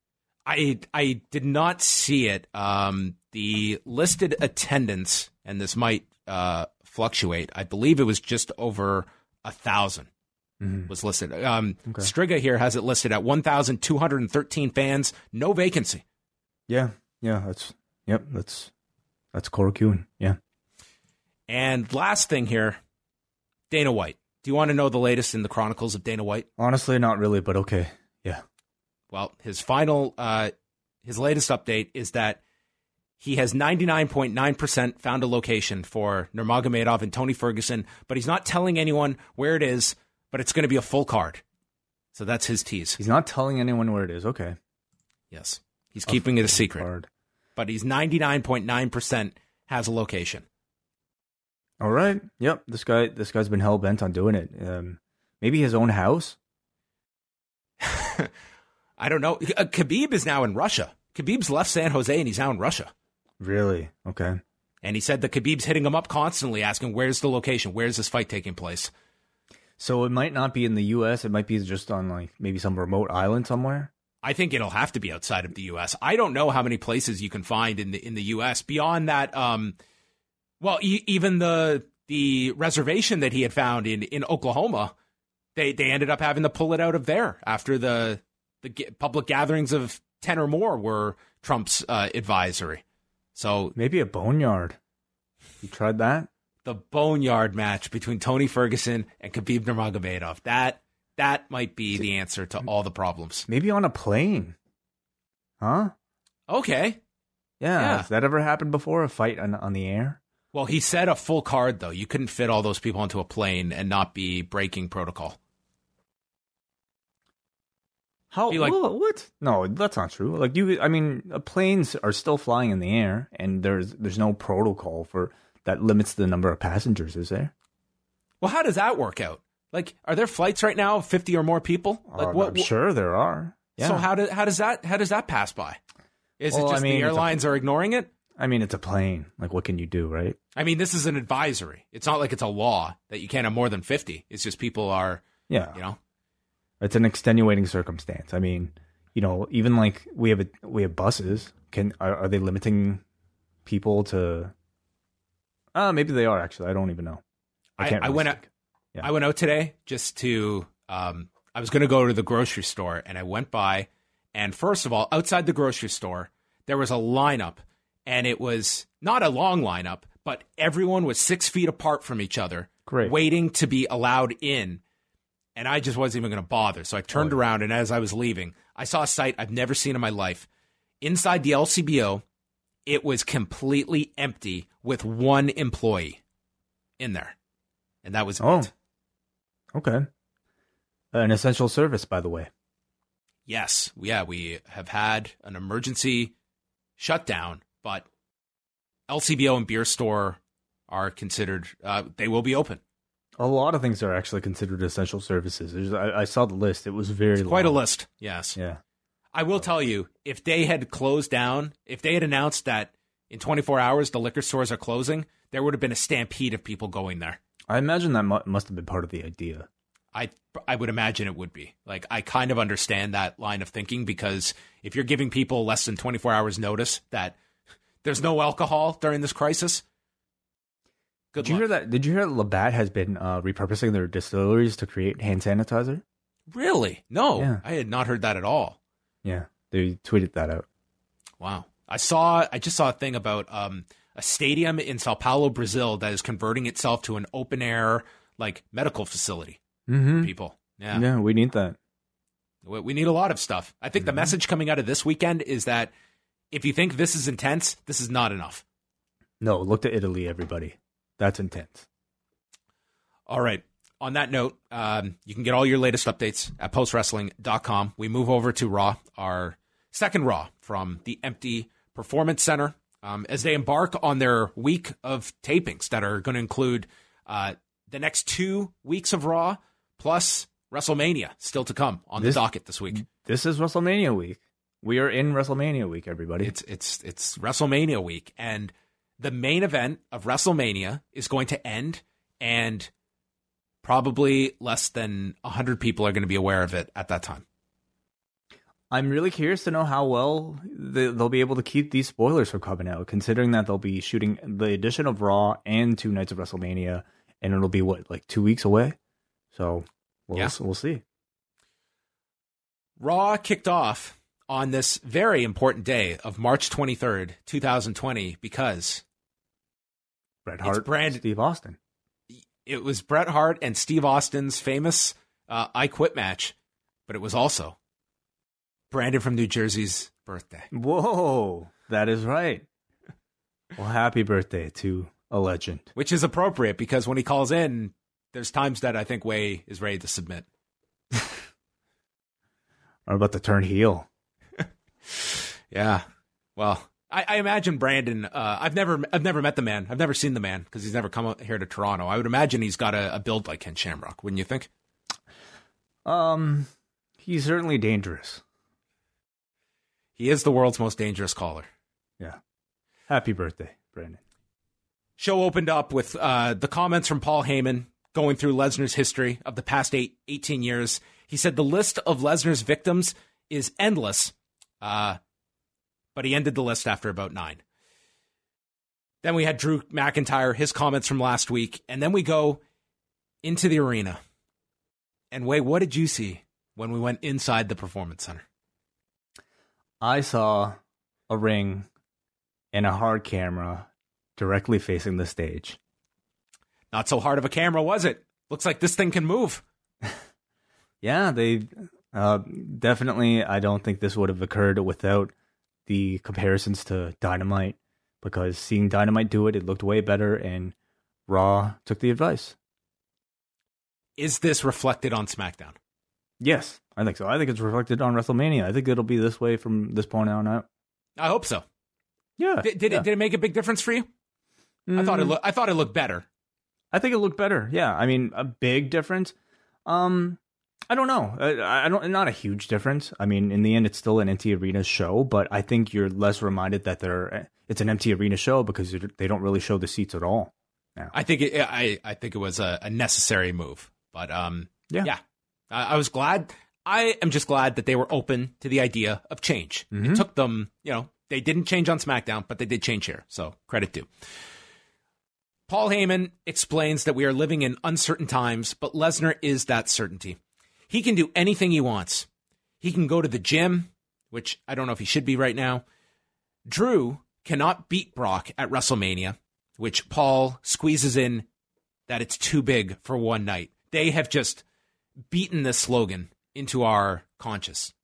I did not see it. The listed attendance, and this might fluctuate, I believe it was just over 1,000 was listed. Striga here has it listed at 1,213 fans, no vacancy. Yeah, that's Korakuen. Yeah. And last thing here, Dana White. Do you want to know the latest in the chronicles of Dana White? Honestly, not really, but okay. Yeah. Well, his latest update is that he has 99.9% found a location for Nurmagomedov and Tony Ferguson, but he's not telling anyone where it is, but it's going to be a full card. So that's his tease. He's not telling anyone where it is. Okay. Yes. He's keeping it a secret. Card. But he's 99.9% has a location. All right. Yep. This guy's been hell bent on doing it. Maybe his own house. I don't know. Khabib is now in Russia. Khabib's left San Jose and he's now in Russia. Really? Okay. And he said that Khabib's hitting him up constantly, asking where's the location, where's this fight taking place. So it might not be in the U.S. It might be just on like maybe some remote island somewhere. I think it'll have to be outside of the U.S. I don't know how many places you can find in the U.S. beyond that. Even the reservation that he had found in Oklahoma, they ended up having to pull it out of there after the public gatherings of 10 or more were Trump's advisory. So maybe a boneyard. You tried that? The boneyard match between Tony Ferguson and Khabib Nurmagomedov. That might be the answer to all the problems. Maybe on a plane. Huh? Okay. Yeah. Has that ever happened before? A fight on the air? Well, he said a full card, though. You couldn't fit all those people onto a plane and not be breaking protocol. What? No, that's not true. Planes are still flying in the air, and there's no protocol that limits the number of passengers, is there? Well, how does that work out? Like, are there flights right now of 50 or more people? I'm sure there are. Yeah. So how does that pass by? Is it just the airlines are ignoring it? I mean, it's a plane. Like, what can you do, right? I mean, this is an advisory. It's not like it's a law that you can't have more than 50. It's just people are, It's an extenuating circumstance. I mean, even like we have buses. Are they limiting people to? Maybe they are actually. I don't even know. I went out today just to. I was going to go to the grocery store, and I went by, and first of all, outside the grocery store, there was a lineup, and it was not a long lineup, but everyone was 6 feet apart from each other, waiting to be allowed in. And I just wasn't even going to bother. So I turned around, and as I was leaving, I saw a sight I've never seen in my life. Inside the LCBO, it was completely empty with one employee in there. And that was it. Okay. An essential service, by the way. Yes. Yeah, we have had an emergency shutdown, but LCBO and beer store are considered, they will be open. A lot of things are actually considered essential services. I saw the list. It was very long. Quite a list, yes. Yeah. I will tell you, if they had closed down, if they had announced that in 24 hours the liquor stores are closing, there would have been a stampede of people going there. I imagine that must have been part of the idea. I would imagine it would be. Like, I kind of understand that line of thinking, because if you're giving people less than 24 hours notice that there's no alcohol during this crisis, good luck. Did you hear that? Did you hear that Labatt has been repurposing their distilleries to create hand sanitizer? Really? No, Yeah. I had not heard that at all. Yeah, they tweeted that out. Wow. I just saw a thing about a stadium in Sao Paulo, Brazil, that is converting itself to an open air, like, medical facility for people. Yeah. Yeah, we need that. We need a lot of stuff. I think the message coming out of this weekend is that if you think this is intense, this is not enough. No, look to Italy, everybody. That's intense. All right. On that note, you can get all your latest updates at postwrestling.com. We move over to Raw, our second Raw from the Empty Performance Center, as they embark on their week of tapings that are going to include the next 2 weeks of Raw, plus WrestleMania still to come on the docket this week. This is WrestleMania week. We are in WrestleMania week, everybody. It's WrestleMania week, and the main event of WrestleMania is going to end, and probably less than 100 people are going to be aware of it at that time. I'm really curious to know how well they'll be able to keep these spoilers from coming out, considering that they'll be shooting the edition of Raw and 2 nights of WrestleMania, and it'll be, like 2 weeks away? So we'll see. Raw kicked off on this very important day of March 23rd, 2020, because Bret Hart and Steve Austin. It was Bret Hart and Steve Austin's famous I Quit match, but it was also Brandon from New Jersey's birthday. Whoa, that is right. Well, happy birthday to a legend. Which is appropriate, because when he calls in, there's times that I think Way is ready to submit. Or about to turn heel. Yeah. Well, I imagine Brandon, I've never met the man. I've never seen the man because he's never come out here to Toronto. I would imagine he's got a build like Ken Shamrock, wouldn't you think? He's certainly dangerous. He is the world's most dangerous caller. Yeah. Happy birthday, Brandon. Show opened up with the comments from Paul Heyman going through Lesnar's history of the past 18 years. He said the list of Lesnar's victims is endless, but he ended the list after about 9. Then we had Drew McIntyre, his comments from last week, and then we go into the arena. And Way, what did you see when we went inside the Performance Center? I saw a ring and a hard camera directly facing the stage. Not so hard of a camera, was it? Looks like this thing can move. Yeah, they definitely, I don't think this would have occurred without the comparisons to Dynamite, because seeing Dynamite do it, it looked way better, and Raw took the advice. Is this reflected on SmackDown? Yes, I think so. I think it's reflected on WrestleMania. I think it'll be this way from this point on out. I hope so. Yeah. Did it make a big difference for you? I thought it looked better. I think it looked better. Yeah. I mean, a big difference. I don't know. Not a huge difference. I mean, in the end, it's still an empty arena show, but I think you're less reminded that it's an empty arena show because they don't really show the seats at all now. I think it was a necessary move, but yeah. I was glad. I am just glad that they were open to the idea of change. Mm-hmm. It took them, they didn't change on SmackDown, but they did change here. So credit due. Paul Heyman explains that we are living in uncertain times, but Lesnar is that certainty. He can do anything he wants. He can go to the gym, which I don't know if he should be right now. Drew cannot beat Brock at WrestleMania, which Paul squeezes in that it's too big for one night. They have just beaten this slogan into our conscious.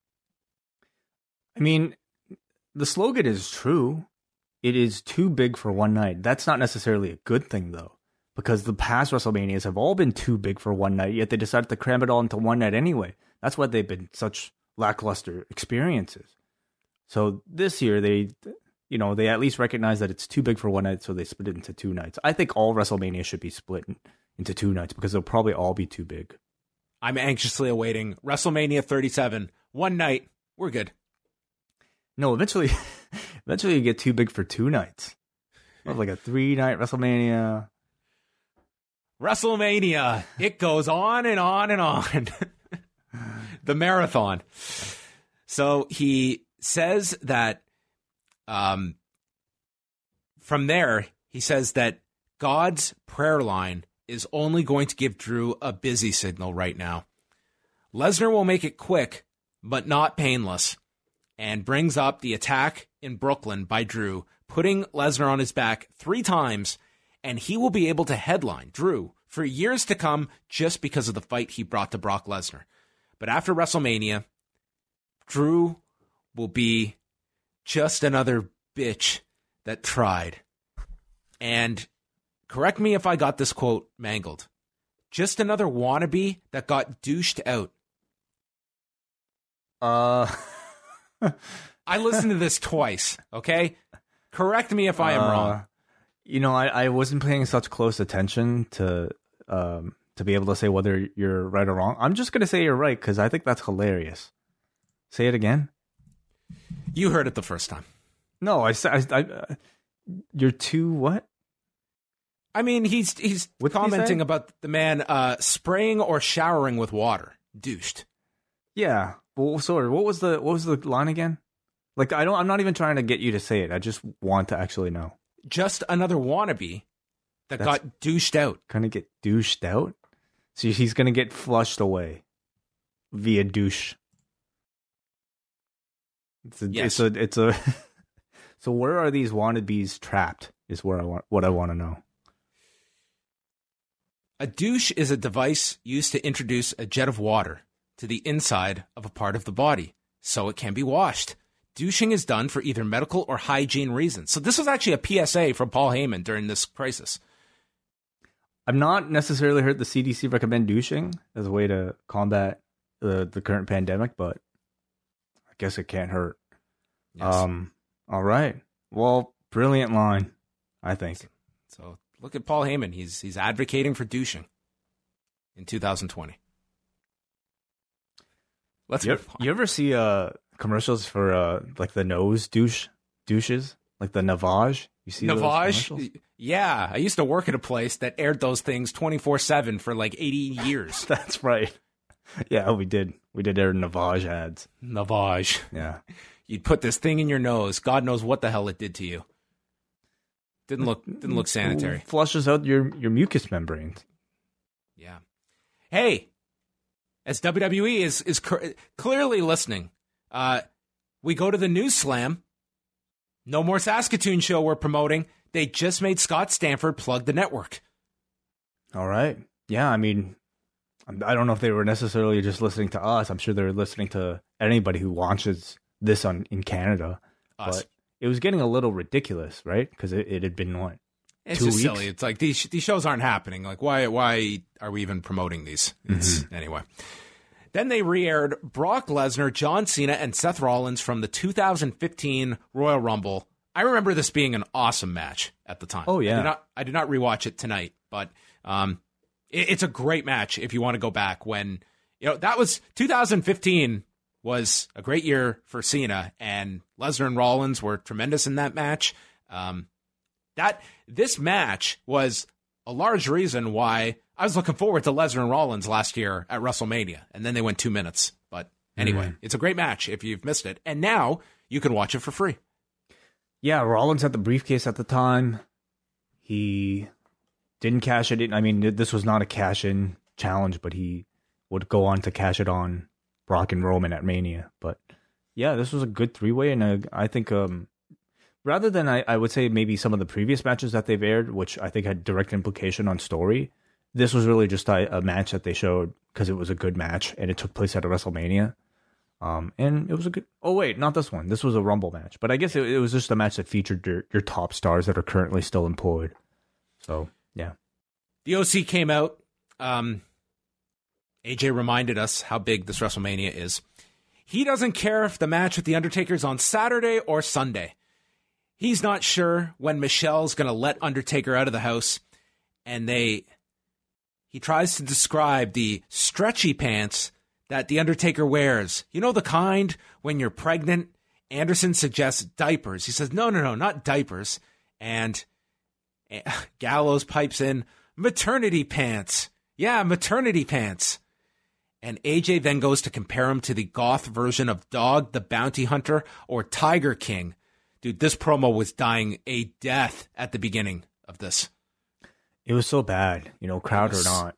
I mean, the slogan is true. It is too big for one night. That's not necessarily a good thing, though, because the past WrestleManias have all been too big for one night, yet they decided to cram it all into one night anyway. That's why they've been such lackluster experiences. So this year, they at least recognize that it's too big for one night, so they split it into 2 nights. I think all WrestleMania should be split into 2 nights because they'll probably all be too big. I'm anxiously awaiting WrestleMania 37. One night, we're good. No, eventually you get too big for 2 nights. Like a 3-night WrestleMania. WrestleMania. It goes on and on and on. The marathon. So he says that from there, he says that God's prayer line is only going to give Drew a busy signal right now. Lesnar will make it quick, but not painless, and brings up the attack in Brooklyn by Drew, putting Lesnar on his back 3 times, and he will be able to headline Drew for years to come just because of the fight he brought to Brock Lesnar. But after WrestleMania, Drew will be just another bitch that tried. And correct me if I got this quote mangled. Just another wannabe that got douched out. I listened to this twice, okay? Correct me if I am wrong. I wasn't paying such close attention to be able to say whether you're right or wrong. I'm just going to say you're right because I think that's hilarious. Say it again. You heard it the first time. No, you're too what? I mean, he's commenting about the man spraying or showering with water. Douched. Yeah. Well, sorry. What was the line again? Like, I'm not even trying to get you to say it. I just want to actually know. Just another wannabe that got douched out. Gonna get douched out? So he's gonna get flushed away via douche. Yes. It's a So where are these wannabes trapped? Is what I want to know. A douche is a device used to introduce a jet of water to the inside of a part of the body so it can be washed. Douching is done for either medical or hygiene reasons. So this was actually a PSA from Paul Heyman during this crisis. I've not necessarily heard the CDC recommend douching as a way to combat the current pandemic, but I guess it can't hurt. Yes. All right. Well, brilliant line, I think. So look at Paul Heyman. He's advocating for douching in 2020. You ever see commercials for like the nose douches, like the Navage? You see Navage? Yeah, I used to work at a place that aired those things 24/7 for like 80 years. That's right. Yeah, we did air Navage ads. Navage. Yeah. You'd put this thing in your nose. God knows what the hell it did to you. Didn't look sanitary. Flushes out your mucous membranes. Yeah. Hey, as WWE is clearly listening, we go to the News Slam. No more Saskatoon show we're promoting. They just made Scott Stanford plug the network. All right. Yeah, I mean, I don't know if they were necessarily just listening to us. I'm sure they're listening to anybody who watches this in Canada. Us. But it was getting a little ridiculous, right? Because it had been, what, it's 2 just weeks? silly. It's like these shows aren't happening. Like, why are we even promoting these? Anyway. Then they re-aired Brock Lesnar, John Cena, and Seth Rollins from the 2015 Royal Rumble. I remember this being an awesome match at the time. Oh, yeah. I did not rewatch it tonight, but it's a great match if you want to go back when, that was 2015 was a great year for Cena, and Lesnar and Rollins were tremendous in that match. This match was a large reason why I was looking forward to Lesnar and Rollins last year at WrestleMania, and then they went 2 minutes. But anyway, It's a great match if you've missed it, and now you can watch it for free. Yeah, Rollins had the briefcase at the time. He didn't cash it in. I mean, this was not a cash-in challenge, but he would go on to cash it on Brock and Roman at Mania. But yeah, this was a good 3-way, and I think rather than I would say maybe some of the previous matches that they've aired, which I think had direct implication on story, this was really just a match that they showed because it was a good match, and it took place at a WrestleMania. And it was a good... Oh, wait, not this one. This was a Rumble match. But I guess it was just a match that featured your top stars that are currently still employed. So, yeah. The OC came out. AJ reminded us how big this WrestleMania is. He doesn't care if the match with The Undertaker is on Saturday or Sunday. He's not sure when Michelle's going to let Undertaker out of the house. And they he tries to describe the stretchy pants that The Undertaker wears. You know, the kind when you're pregnant? Anderson suggests diapers. He says, no, not diapers. And Gallows pipes in, maternity pants. Yeah, maternity pants. And AJ then goes to compare him to the goth version of Dog the Bounty Hunter or Tiger King. Dude, this promo was dying a death at the beginning of this. It was so bad, crowd or not.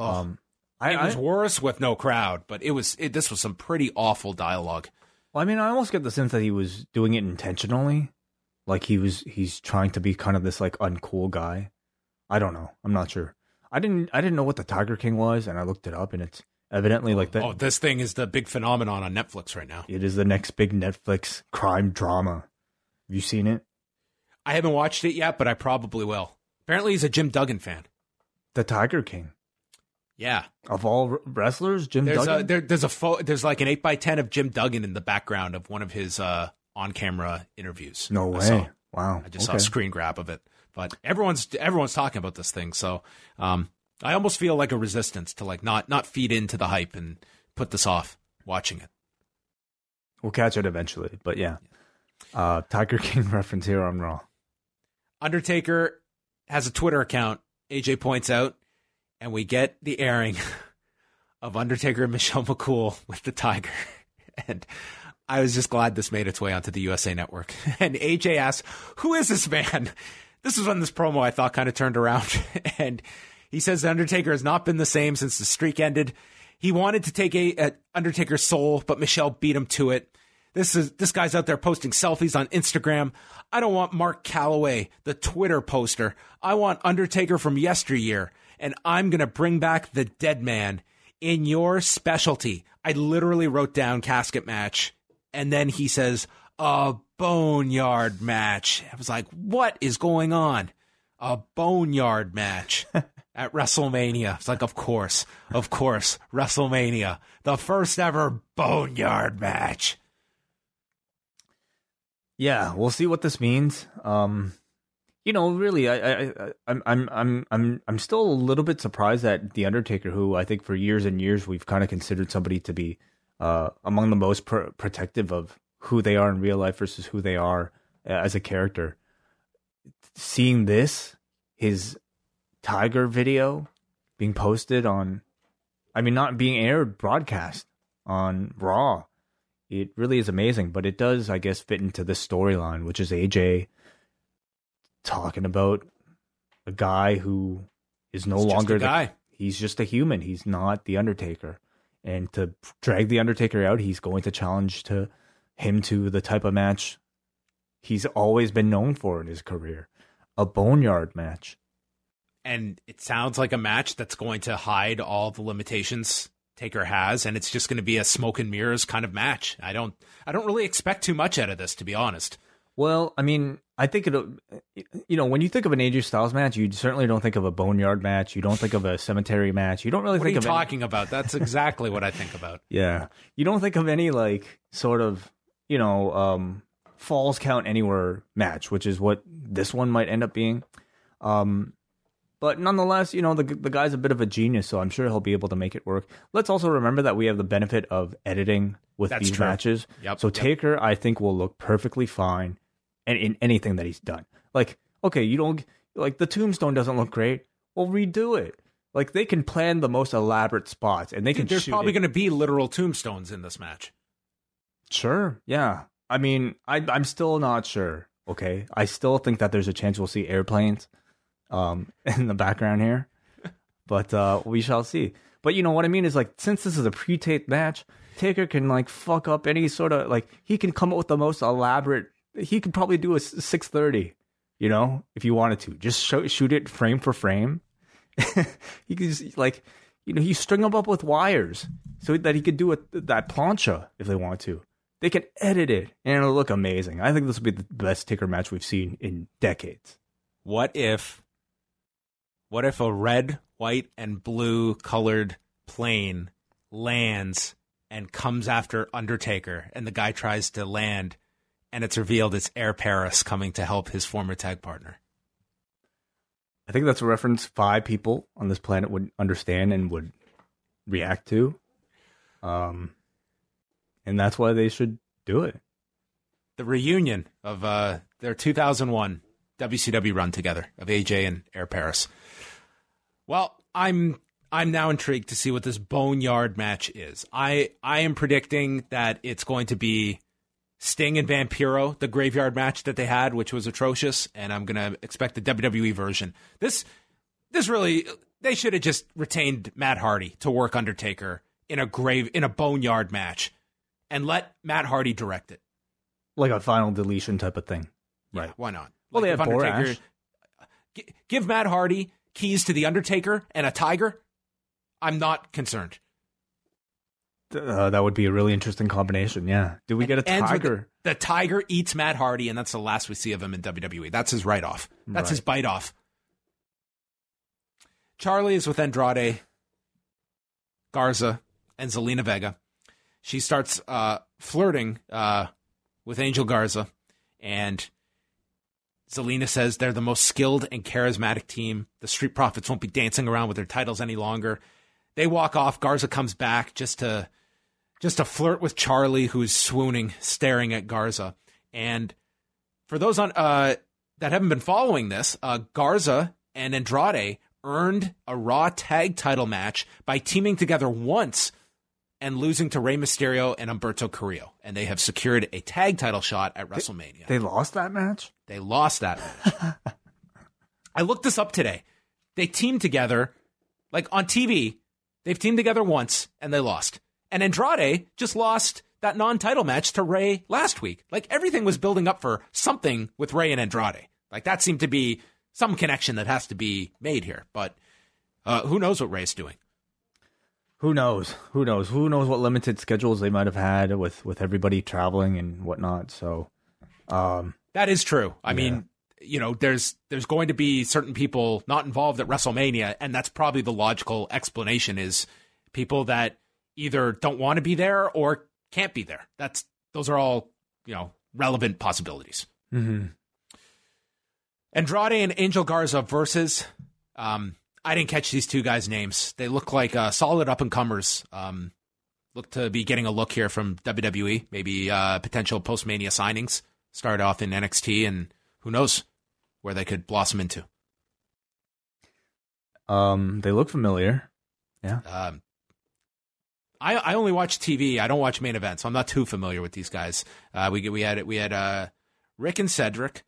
It was worse with no crowd, but this was some pretty awful dialogue. Well, I mean, I almost get the sense that he was doing it intentionally. Like he's trying to be kind of this like uncool guy. I don't know. I'm not sure. I didn't know what the Tiger King was, and I looked it up, and it's evidently like that. Oh, this thing is the big phenomenon on Netflix right now. It is the next big Netflix crime drama. Have you seen it? I haven't watched it yet, but I probably will. Apparently, he's a Jim Duggan fan. The Tiger King. Yeah. Of all wrestlers, Duggan? There's like an 8x10 of Jim Duggan in the background of one of his on-camera interviews. No way. Wow. I just saw a screen grab of it. But everyone's talking about this thing, so I almost feel like a resistance to like not feed into the hype and put this off watching it. We'll catch it eventually, but yeah. Tiger King reference here on Raw. Undertaker has a Twitter account, AJ points out, and we get the airing of Undertaker and Michelle McCool with the Tiger. And I was just glad this made its way onto the USA Network. And AJ asks, who is this man? This is when this promo I thought kind of turned around. And he says the Undertaker has not been the same since the streak ended. He wanted to take Undertaker's soul, but Michelle beat him to it. This guy's out there posting selfies on Instagram. I don't want Mark Calloway, the Twitter poster. I want Undertaker from yesteryear, and I'm going to bring back the dead man in your specialty. I literally wrote down casket match, and then he says, a boneyard match. I was like, what is going on? A boneyard match at WrestleMania. It's like, of course, WrestleMania. The first ever boneyard match. Yeah, we'll see what this means. Really, I'm still a little bit surprised that The Undertaker, who I think for years and years we've kind of considered somebody to be among the most protective of who they are in real life versus who they are as a character. Seeing his Tiger video being posted on, not being aired, broadcast on Raw. It really is amazing, but it does, I guess, fit into this storyline, which is AJ talking about a guy who is no longer the guy. He's just a human. He's not The Undertaker. And to drag The Undertaker out, he's going to challenge him to the type of match he's always been known for in his career, a boneyard match. And it sounds like a match that's going to hide all the limitations Taker has, and it's just going to be a smoke and mirrors kind of match. I don't really expect too much out of this, to be honest. Well, I think it'll, when you think of an AJ Styles match, you certainly don't think of a boneyard match. You don't think of a cemetery match. You don't really think of What are you talking about? That's exactly what I think about. Yeah. You don't think of any like sort of, falls count anywhere match, which is what this one might end up being. But nonetheless, the guy's a bit of a genius, so I'm sure he'll be able to make it work. Let's also remember that we have the benefit of editing with these matches. Yep, so Taker, I think, will look perfectly fine in anything that he's done. Like, okay, the tombstone doesn't look great. Well, redo it. Like, they can plan the most elaborate spots, and there's probably going to be literal tombstones in this match. Sure, yeah. I'm still not sure, okay? I still think that there's a chance we'll see airplanes in the background here, but we shall see. But what I mean is, like, since this is a pre-taped match, Taker can like fuck up any sort of like, he can come up with the most elaborate. He could probably do a 6:30, if you wanted to, just shoot it frame for frame. He could just, like, you string them up with wires so that he could do that plancha if they want to. They can edit it and it'll look amazing. I think this will be the best Taker match we've seen in decades. What if a red, white, and blue colored plane lands and comes after Undertaker, and the guy tries to land, and it's revealed it's Air Paris coming to help his former tag partner? I think that's a reference 5 people on this planet would understand and would react to. And that's why they should do it. The reunion of their 2001 WCW run together of AJ and Air Paris. Well, I'm now intrigued to see what this Boneyard match is. I am predicting that it's going to be Sting and Vampiro, the graveyard match that they had, which was atrocious, and I'm going to expect the WWE version. This really, they should have just retained Matt Hardy to work Undertaker in a Boneyard match and let Matt Hardy direct it. Like a final deletion type of thing. Right. Yeah, why not? Well, they have Borash. Give Matt Hardy keys to the Undertaker and a tiger. I'm not concerned. That would be a really interesting combination, yeah. Do we get a tiger? The tiger eats Matt Hardy, and that's the last we see of him in WWE. That's his write-off. That's his bite-off. Charlie is with Andrade, Garza, and Zelina Vega. She starts flirting with Angel Garza, and Zelina says they're the most skilled and charismatic team. The Street Profits won't be dancing around with their titles any longer. They walk off. Garza comes back just to flirt with Charlie, who's swooning, staring at Garza. And for those that haven't been following this, Garza and Andrade earned a Raw tag title match by teaming together once and losing to Rey Mysterio and Humberto Carrillo. And they have secured a tag title shot at WrestleMania. They lost that match? They lost that match. I looked this up today. They teamed together, like on TV, they've teamed together once and they lost. And Andrade just lost that non-title match to Rey last week. Like everything was building up for something with Rey and Andrade. Like that seemed to be some connection that has to be made here. But who knows what Rey's doing? Who knows? Who knows? Who knows what limited schedules they might have had with everybody traveling and whatnot. So that is true. I mean, you know, there's going to be certain people not involved at WrestleMania, and that's probably the logical explanation is people that either don't want to be there or can't be there. Those are all, you know, relevant possibilities. Mm-hmm. Andrade and Angel Garza versus, I didn't catch these two guys' names. They look like solid up-and-comers. Look to be getting a look here from WWE, maybe potential post-Mania signings. Start off in NXT, and who knows where they could blossom into. They look familiar. Yeah. I only watch TV. I don't watch main events, so I'm not too familiar with these guys. We had Rick and Cedric,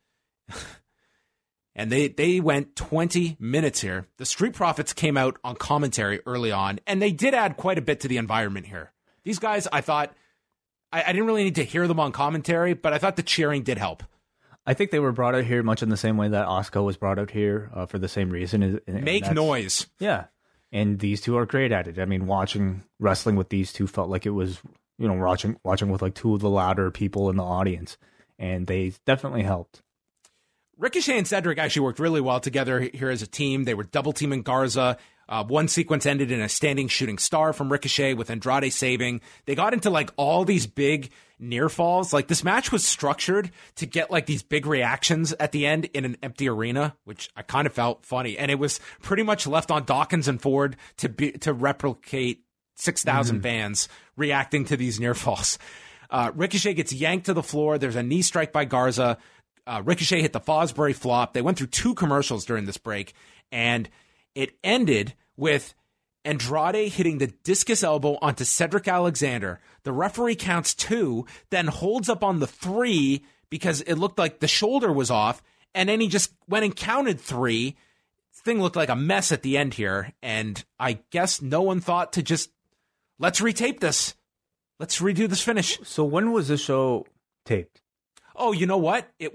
and they went 20 minutes here. The Street Profits came out on commentary early on, and they did add quite a bit to the environment here. These guys, I thought, I didn't really need to hear them on commentary, but I thought the cheering did help. I think they were brought out here much in the same way that Asuka was brought out here for the same reason. Make noise. Yeah. And these two are great at it. I mean, watching wrestling with these two felt like it was, you know, watching with like two of the louder people in the audience. And they definitely helped. Ricochet and Cedric actually worked really well together here as a team. They were double teaming Garza. One sequence ended in a standing shooting star from Ricochet with Andrade saving. They got into like all these big near falls. Like this match was structured to get like these big reactions at the end in an empty arena, which I kind of felt funny. And it was pretty much left on Dawkins and Ford to replicate 6,000 fans reacting to these near falls. Ricochet gets yanked to the floor. There's a knee strike by Garza. Ricochet hit the Fosbury flop. They went through 2 commercials during this break, and it ended with Andrade hitting the discus elbow onto Cedric Alexander. The referee counts 2, then holds up on the 3 because it looked like the shoulder was off, and then he just went and counted 3. This thing looked like a mess at the end here, and I guess no one thought to just, let's retape this. Let's redo this finish. So when was this show taped? Oh, you know what? It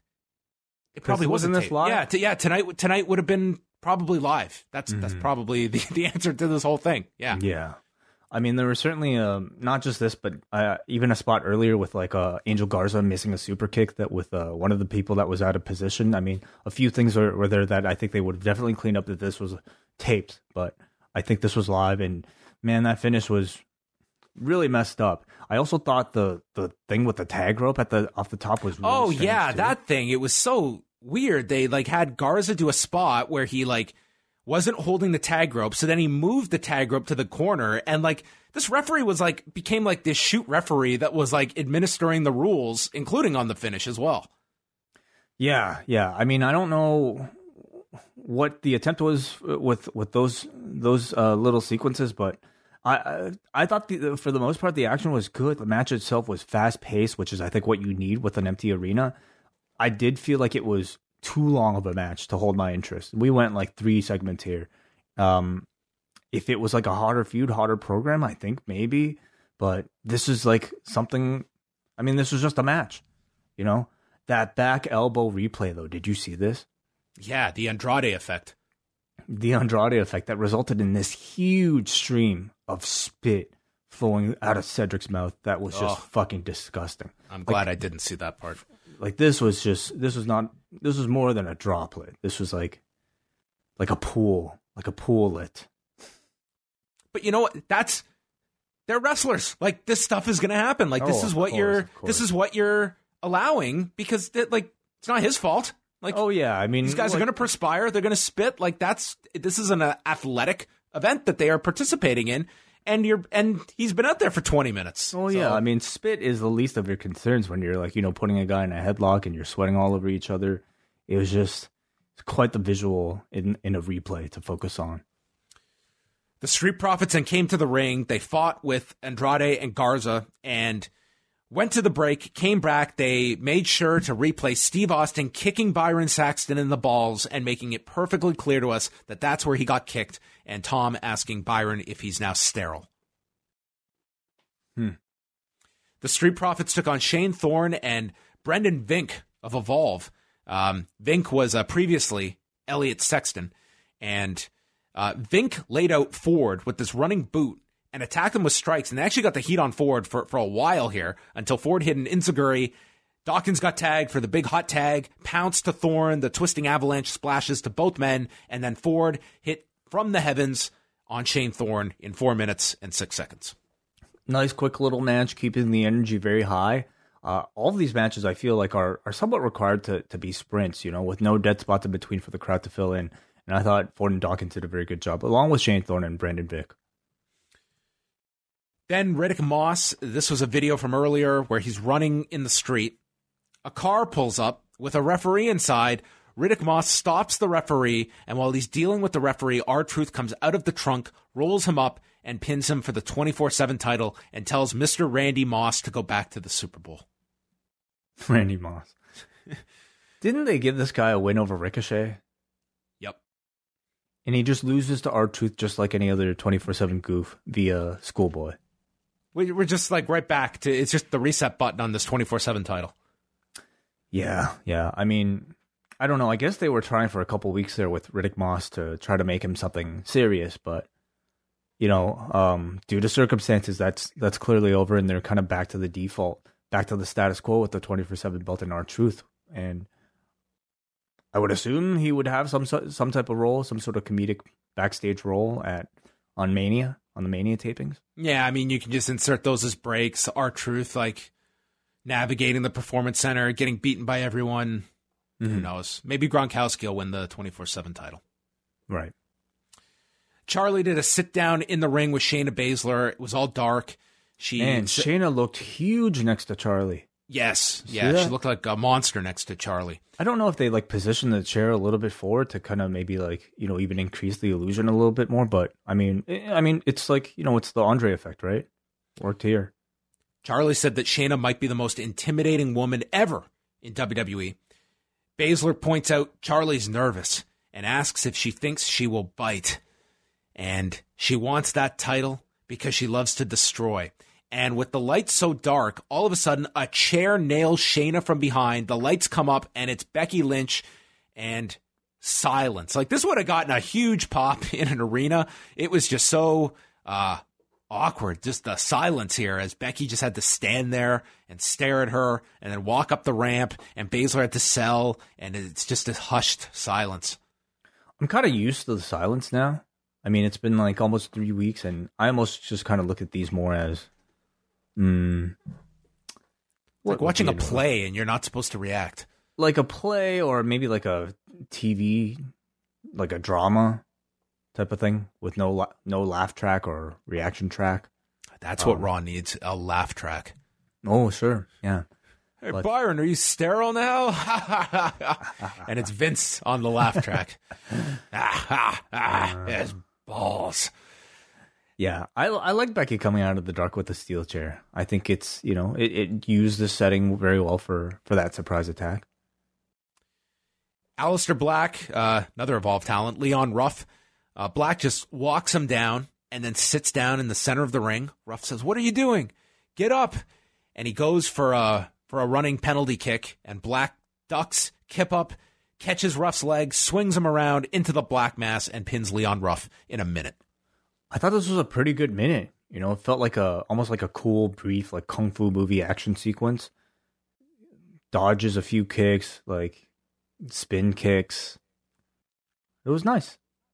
probably wasn't this live? Yeah, tonight would have been probably live. That's probably the answer to this whole thing. Yeah. Yeah. I mean, there was certainly not just this, but even a spot earlier with like Angel Garza missing a super kick that with one of the people that was out of position. I mean, a few things were there that I think they would have definitely cleaned up that this was taped, but I think this was live. And man, that finish was really messed up. I also thought the thing with the tag rope off the top was really strange, yeah, too. that thing. It was so weird. They like had Garza do a spot where he like wasn't holding the tag rope, so then he moved the tag rope to the corner, and like this referee was like became like this shoot referee that was like administering the rules, including on the finish as well. Yeah. I mean, I don't know what the attempt was with those little sequences, but I thought for the most part the action was good. The match itself was fast paced, which is I think what you need with an empty arena. I did feel like it was too long of a match to hold my interest. We went like 3 segments here. If it was like a harder feud, harder program, I think maybe. But this is like something. I mean, this was just a match, you know. That back elbow replay though. Did you see this? Yeah, the Andrade effect. The Andrade effect that resulted in this huge stream of spit flowing out of Cedric's mouth. That was just fucking disgusting. I'm glad I didn't see that part. Like this was more than a droplet. This was like a poollet. But you know what? They're wrestlers. Like this stuff is going to happen. Like this is what you're allowing because it's not his fault. Like, oh yeah, I mean, these guys are going to perspire. They're going to spit. Like this is an athletic event that they are participating in, and he's been out there for 20 minutes. Oh yeah, I mean, spit is the least of your concerns when you're like, you know, putting a guy in a headlock and you're sweating all over each other. It was just quite the visual in a replay to focus on. The Street Profits then came to the ring. They fought with Andrade and Garza and went to the break, came back. They made sure to replay Steve Austin kicking Byron Saxton in the balls and making it perfectly clear to us that that's where he got kicked, and Tom asking Byron if he's now sterile. The Street Profits took on Shane Thorne and Brendan Vink of Evolve. Vink was previously Elliot Sexton, and Vink laid out Ford with this running boot and attacked him with strikes, and they actually got the heat on Ford for a while here until Ford hit an enziguri. Dawkins got tagged for the big hot tag, pounced to Thorne, the twisting avalanche splashes to both men, and then Ford hit from the heavens on Shane Thorne in 4 minutes and 6 seconds. Nice, quick little match, keeping the energy very high. All of these matches, I feel like, are somewhat required to be sprints, you know, with no dead spots in between for the crowd to fill in. And I thought Ford and Dawkins did a very good job, along with Shane Thorne and Brendan Vink. Then Riddick Moss, this was a video from earlier where he's running in the street. A car pulls up with a referee inside. Riddick Moss stops the referee, and while he's dealing with the referee, R-Truth comes out of the trunk, rolls him up, and pins him for the 24/7 title and tells Mr. Randy Moss to go back to the Super Bowl. Randy Moss. Didn't they give this guy a win over Ricochet? Yep. And he just loses to R-Truth just like any other 24/7 goof via Schoolboy. We're just like right back to, it's just the reset button on this 24/7 title. Yeah. I mean, I don't know. I guess they were trying for a couple weeks there with Riddick Moss to try to make him something serious, but you know, due to circumstances, that's clearly over, and they're kind of back to the default, back to the status quo with the 24/7 belt and R-Truth. And I would assume he would have some type of role, some sort of comedic backstage role on Mania, on the Mania tapings. Yeah, I mean, you can just insert those as breaks. R-Truth, like navigating the Performance Center, getting beaten by everyone. Mm-hmm. Who knows? Maybe Gronkowski will win the 24/7 title. Right. Charlie did a sit down in the ring with Shayna Baszler. It was all dark. Shayna looked huge next to Charlie. Yes. Yeah, she looked like a monster next to Charlie. I don't know if they like positioned the chair a little bit forward to kind of maybe like, you know, even increase the illusion a little bit more. But I mean, it's like, you know, it's the Andre effect, right? Worked here. Charlie said that Shayna might be the most intimidating woman ever in WWE. Baszler points out Charlie's nervous and asks if she thinks she will bite. And she wants that title because she loves to destroy. And with the lights so dark, all of a sudden, a chair nails Shayna from behind. The lights come up, and it's Becky Lynch, and silence. Like, this would have gotten a huge pop in an arena. It was just so awkward, just the silence here, as Becky just had to stand there and stare at her, and then walk up the ramp, and Baszler had to sell, and it's just a hushed silence. I'm kind of used to the silence now. I mean, it's been like almost 3 weeks, and I almost just kind of look at these more as... like watching a play and you're not supposed to react. like a play or maybe like a TV, like a drama type of thing with no laugh track or reaction track. That's what Raw needs, a laugh track. Oh, sure. Yeah. Hey, Byron, are you sterile now? And it's Vince on the laugh track. His balls. Yeah, I like Becky coming out of the dark with the steel chair. I think it's, it used the setting very well for that surprise attack. Aleister Black, another Evolve talent, Leon Ruff. Black just walks him down and then sits down in the center of the ring. Ruff says, "What are you doing? Get up." And he goes for a running penalty kick, and Black ducks, kip up, catches Ruff's leg, swings him around into the black mass, and pins Leon Ruff in a minute. I thought this was a pretty good minute. It felt like almost like a cool, brief, like kung fu movie action sequence. Dodges a few kicks, like spin kicks. It was nice.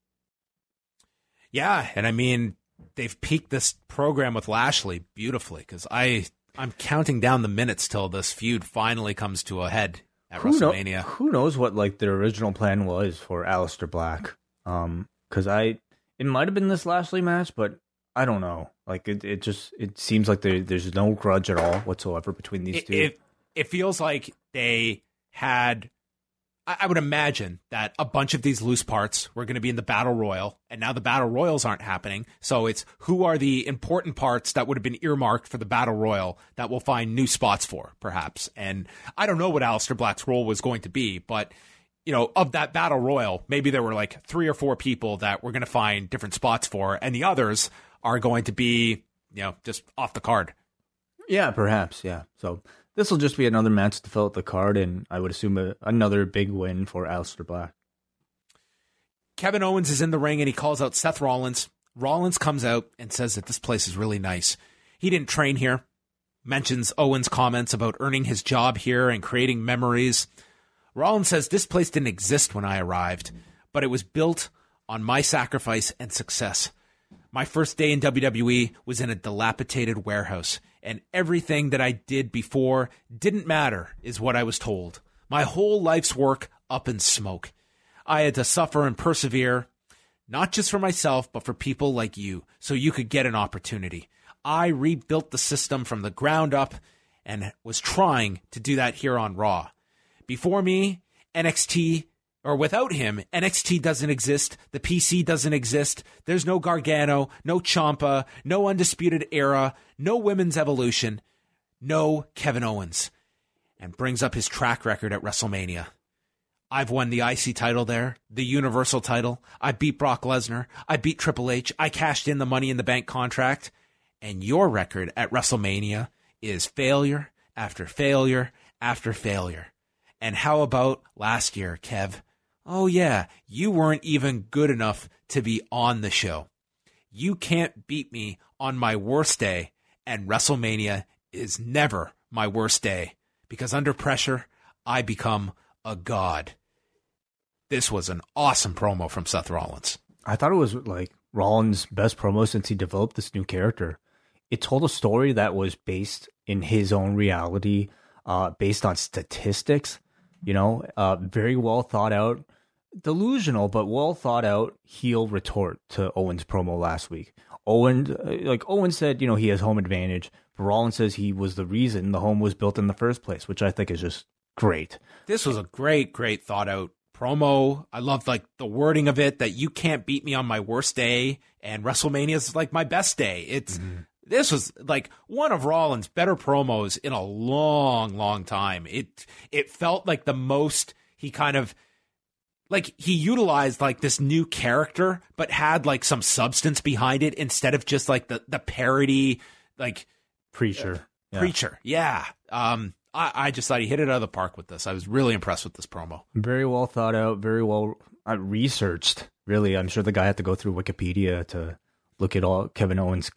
Yeah, and I mean, they've peaked this program with Lashley beautifully, because I'm counting down the minutes till this feud finally comes to a head at WrestleMania. Who knows what like their original plan was for Aleister Black? Because it might have been this Lashley match, but I don't know. Like it seems like there's no grudge at all whatsoever between these two. It feels like they had. I would imagine that a bunch of these loose parts were going to be in the Battle Royal, and now the Battle Royals aren't happening. So it's who are the important parts that would have been earmarked for the Battle Royal that we'll find new spots for, perhaps. And I don't know what Aleister Black's role was going to be, but, of that Battle Royal, maybe there were like 3 or 4 people that we're going to find different spots for, and the others are going to be, just off the card. Yeah, perhaps, yeah. So this will just be another match to fill out the card, and I would assume another big win for Aleister Black. Kevin Owens is in the ring, and he calls out Seth Rollins. Rollins comes out and says that this place is really nice. He didn't train here. Mentions Owens' comments about earning his job here and creating memories. Rollins says this place didn't exist when I arrived, but it was built on my sacrifice and success. My first day in WWE was in a dilapidated warehouse, and everything that I did before didn't matter, is what I was told. My whole life's work up in smoke. I had to suffer and persevere, not just for myself, but for people like you, so you could get an opportunity. I rebuilt the system from the ground up and was trying to do that here on Raw. Before me, NXT, or without him, NXT doesn't exist. The PC doesn't exist. There's no Gargano, no Ciampa, no Undisputed Era, no Women's Evolution, no Kevin Owens. And brings up his track record at WrestleMania. I've won the IC title there, the Universal title. I beat Brock Lesnar. I beat Triple H. I cashed in the Money in the Bank contract. And your record at WrestleMania is failure after failure after failure. And how about last year, Kev? Oh yeah, you weren't even good enough to be on the show. You can't beat me on my worst day, and WrestleMania is never my worst day, because under pressure, I become a god. This was an awesome promo from Seth Rollins. I thought it was like Rollins' best promo since he developed this new character. It told a story that was based in his own reality, based on statistics, very well thought out, delusional, but well thought out heel retort to Owens' promo last week. Owen said, he has home advantage, but Rollins says he was the reason the home was built in the first place, which I think is just great. This was a great thought out promo. I loved the wording of it, that you can't beat me on my worst day, and WrestleMania is like my best day. This was like one of Rollins' better promos in a long, long time. It felt like the most he kind of he utilized this new character, but had some substance behind it instead of just the parody Preacher. Preacher. Yeah. I just thought he hit it out of the park with this. I was really impressed with this promo. Very well thought out, very well researched. Really, I'm sure the guy had to go through Wikipedia to look at all Kevin Owens'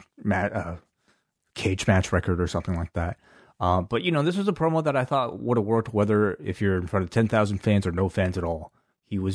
cage match record or something like that. But this was a promo that I thought would have worked whether if you're in front of 10,000 fans or no fans at all. He was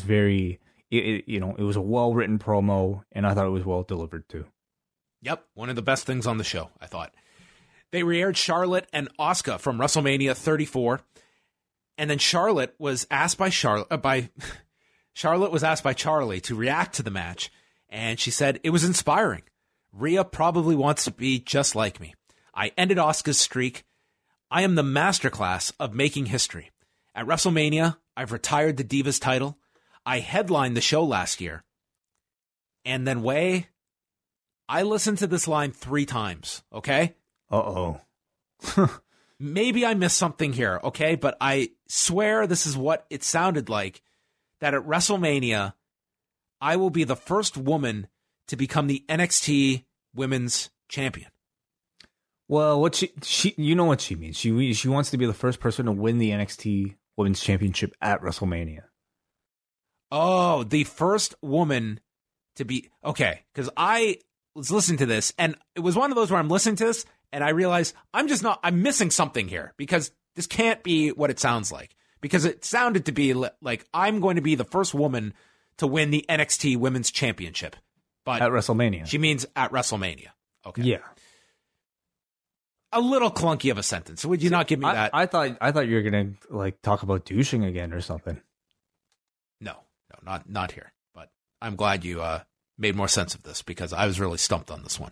it was a well-written promo, and I thought it was well delivered too. Yep, one of the best things on the show, I thought. They re-aired Charlotte and Asuka from WrestleMania 34. And then Charlotte was asked by Charlotte was asked by Charlie to react to the match, and she said, "It was inspiring. Rhea probably wants to be just like me. I ended Asuka's streak. I am the masterclass of making history. At WrestleMania, I've retired the Divas title. I headlined the show last year." And then I listened to this line 3 times, okay? Uh-oh. Maybe I missed something here, okay? But I swear this is what it sounded like, that at WrestleMania, I will be the first woman to become the NXT Women's Champion. Well, what she you know what she means. She wants to be the first person to win the NXT Women's Championship at WrestleMania. Oh, the first woman to be... Okay, because I was listening to this, and it was one of those where I'm listening to this, and I realized I'm missing something here, because this can't be what it sounds like. Because it sounded to be like I'm going to be the first woman to win the NXT Women's Championship. But at WrestleMania. She means at WrestleMania. Okay. Yeah. A little clunky of a sentence. Would you not give me that? I thought you were gonna like talk about douching again or something. No, not here. But I'm glad you made more sense of this, because I was really stumped on this one.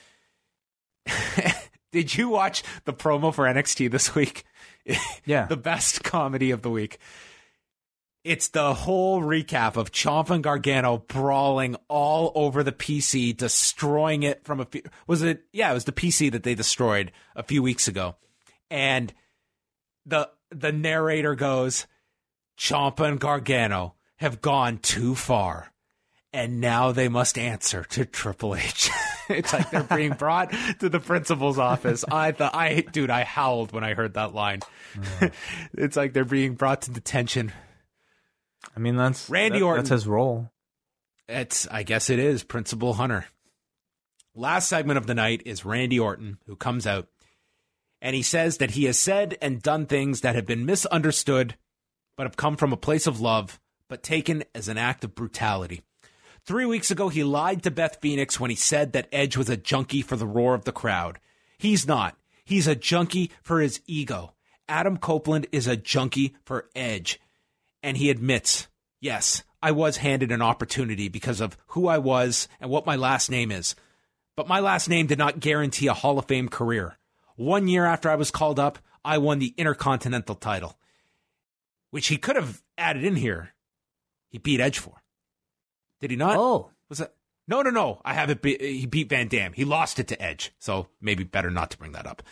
Did you watch the promo for NXT this week? Yeah. The best comedy of the week. It's the whole recap of Ciampa and Gargano brawling all over the PC, destroying it from it was the PC that they destroyed a few weeks ago. And the narrator goes, "Ciampa and Gargano have gone too far, and now they must answer to Triple H." It's like they're being brought to the principal's office. I howled when I heard that line. It's like they're being brought to detention. I mean, that's Randy Orton. That's his role. I guess it is Principal Hunter. Last segment of the night is Randy Orton, who comes out, and he says that he has said and done things that have been misunderstood, but have come from a place of love, but taken as an act of brutality. 3 weeks ago, he lied to Beth Phoenix when he said that Edge was a junkie for the roar of the crowd. He's not. He's a junkie for his ego. Adam Copeland is a junkie for Edge. And he admits, yes, I was handed an opportunity because of who I was and what my last name is. But my last name did not guarantee a Hall of Fame career. 1 year after I was called up, I won the Intercontinental title, which he could have added in here. He beat Edge for. Did he not? Oh. Was that? No. I have it. He beat Van Dam. He lost it to Edge. So maybe better not to bring that up.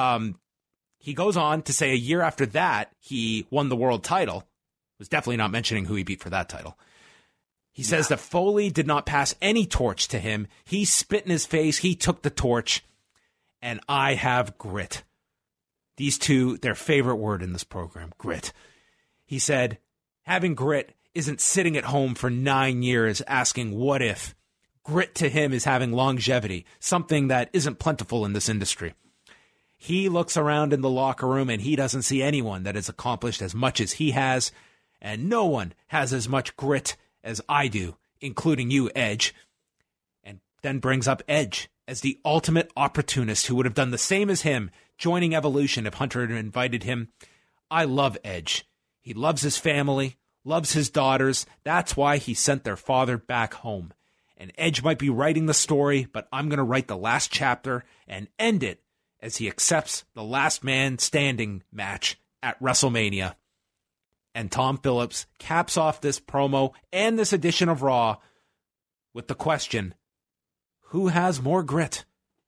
He goes on to say a year after that, he won the world title. Was definitely not mentioning who he beat for that title. He says that Foley did not pass any torch to him. He spit in his face. He took the torch. And I have grit. These two, their favorite word in this program, grit. He said, having grit isn't sitting at home for 9 years asking what if. Grit to him is having longevity, something that isn't plentiful in this industry. He looks around in the locker room and he doesn't see anyone that has accomplished as much as he has. And no one has as much grit as I do, including you, Edge. And then brings up Edge as the ultimate opportunist who would have done the same as him, joining Evolution if Hunter had invited him. I love Edge. He loves his family, loves his daughters. That's why he sent their father back home. And Edge might be writing the story, but I'm going to write the last chapter and end it as he accepts the last man standing match at WrestleMania. And Tom Phillips caps off this promo and this edition of Raw with the question, who has more grit?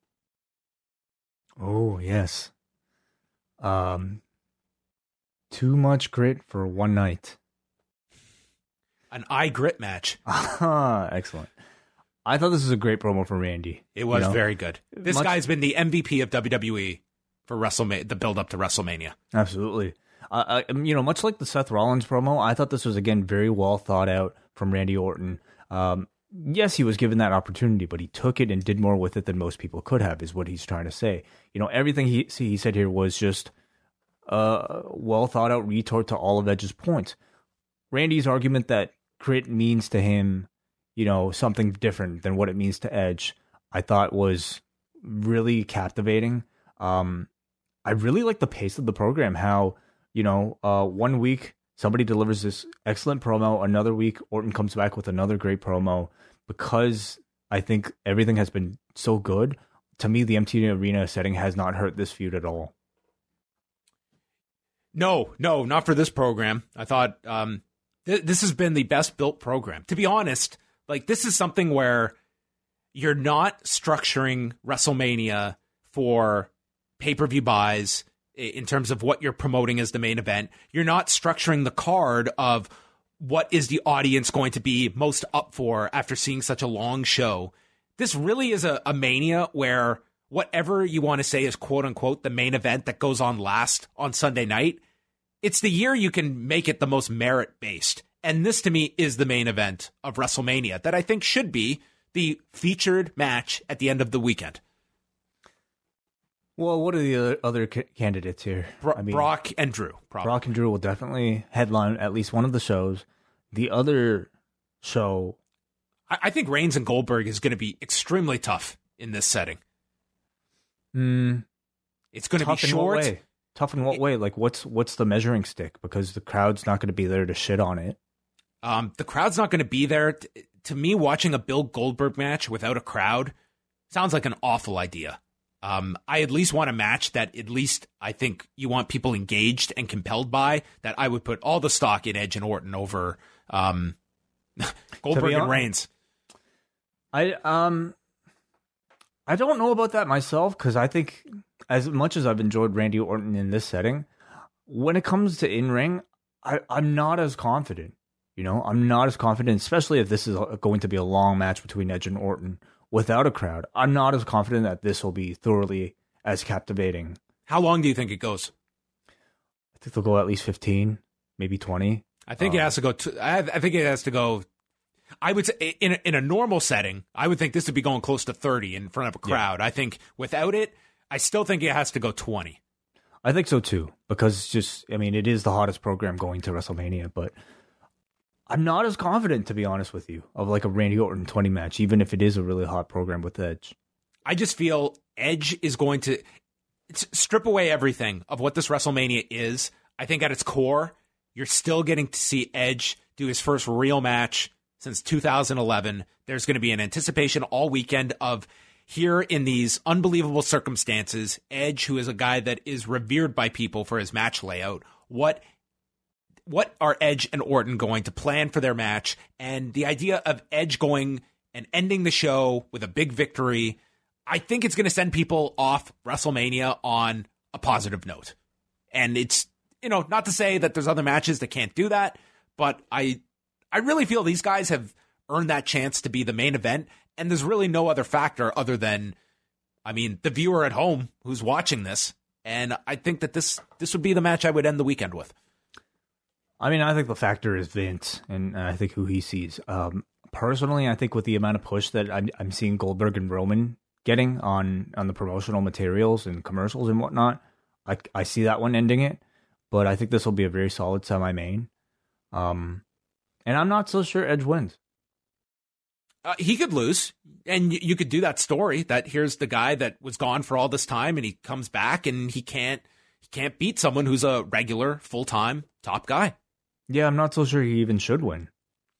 Oh, yes. Too much grit for one night. An I Grit match. Excellent. I thought this was a great promo for Randy. It was very good. This guy's been the MVP of WWE for WrestleMania, the build up to WrestleMania. Absolutely. Much like the Seth Rollins promo, I thought this was, again, very well thought out from Randy Orton. Yes, he was given that opportunity, but he took it and did more with it than most people could have, is what he's trying to say. Everything he said here was just a well thought out retort to all of Edge's points. Randy's argument that grit means to him, something different than what it means to Edge, I thought was really captivating. I really like the pace of the program, how One week somebody delivers this excellent promo, another week Orton comes back with another great promo. Because I think everything has been so good, to me the MT Arena setting has not hurt this feud at all. No, not for this program. I thought this has been the best built program. To be honest, like this is something where you're not structuring WrestleMania for pay-per-view buys in terms of what you're promoting as the main event. You're not structuring the card of what is the audience going to be most up for after seeing such a long show. This really is a Mania where whatever you want to say is quote-unquote the main event that goes on last on Sunday night, it's the year you can make it the most merit-based. And this, to me, is the main event of WrestleMania that I think should be the featured match at the end of the weekend. Well, what are the other candidates here? Brock and Drew, probably. Brock and Drew will definitely headline at least one of the shows. The other show... I think Reigns and Goldberg is going to be extremely tough in this setting. It's going to be short. Tough in what way? Like, what's the measuring stick? Because the crowd's not going to be there to shit on it. The crowd's not going to be there. To me, watching a Bill Goldberg match without a crowd sounds like an awful idea. I at least want a match that at least I think you want people engaged and compelled by, that I would put all the stock in Edge and Orton over Goldberg and Reigns. I don't know about that myself, because I think as much as I've enjoyed Randy Orton in this setting, when it comes to in-ring, I'm not as confident. I'm not as confident, especially if this is going to be a long match between Edge and Orton without a crowd. I'm not as confident that this will be thoroughly as captivating. How long do you think it goes? I think they'll go at least 15, maybe 20. I think it has to go. I think it has to go. I would say in a normal setting, I would think this would be going close to 30 in front of a crowd. Yeah. I think without it, I still think it has to go 20. I think so too, because it is the hottest program going to WrestleMania, but I'm not as confident, to be honest with you, of like a Randy Orton 20 match, even if it is a really hot program with Edge. I just feel Edge is going to strip away everything of what this WrestleMania is. I think at its core, you're still getting to see Edge do his first real match since 2011. There's going to be an anticipation all weekend of, here in these unbelievable circumstances, Edge, who is a guy that is revered by people for his match layout, what are Edge and Orton going to plan for their match? And the idea of Edge going and ending the show with a big victory, I think it's going to send people off WrestleMania on a positive note. And it's, not to say that there's other matches that can't do that, but I really feel these guys have earned that chance to be the main event. And there's really no other factor other than, the viewer at home who's watching this. And I think that this would be the match I would end the weekend with. I think the factor is Vince, and I think who he sees. Personally, I think with the amount of push that I'm seeing Goldberg and Roman getting on the promotional materials and commercials and whatnot, I see that one ending it. But I think this will be a very solid semi-main. And I'm not so sure Edge wins. He could lose, and you could do that story that here's the guy that was gone for all this time, and he comes back, and he can't beat someone who's a regular, full-time top guy. Yeah, I'm not so sure he even should win.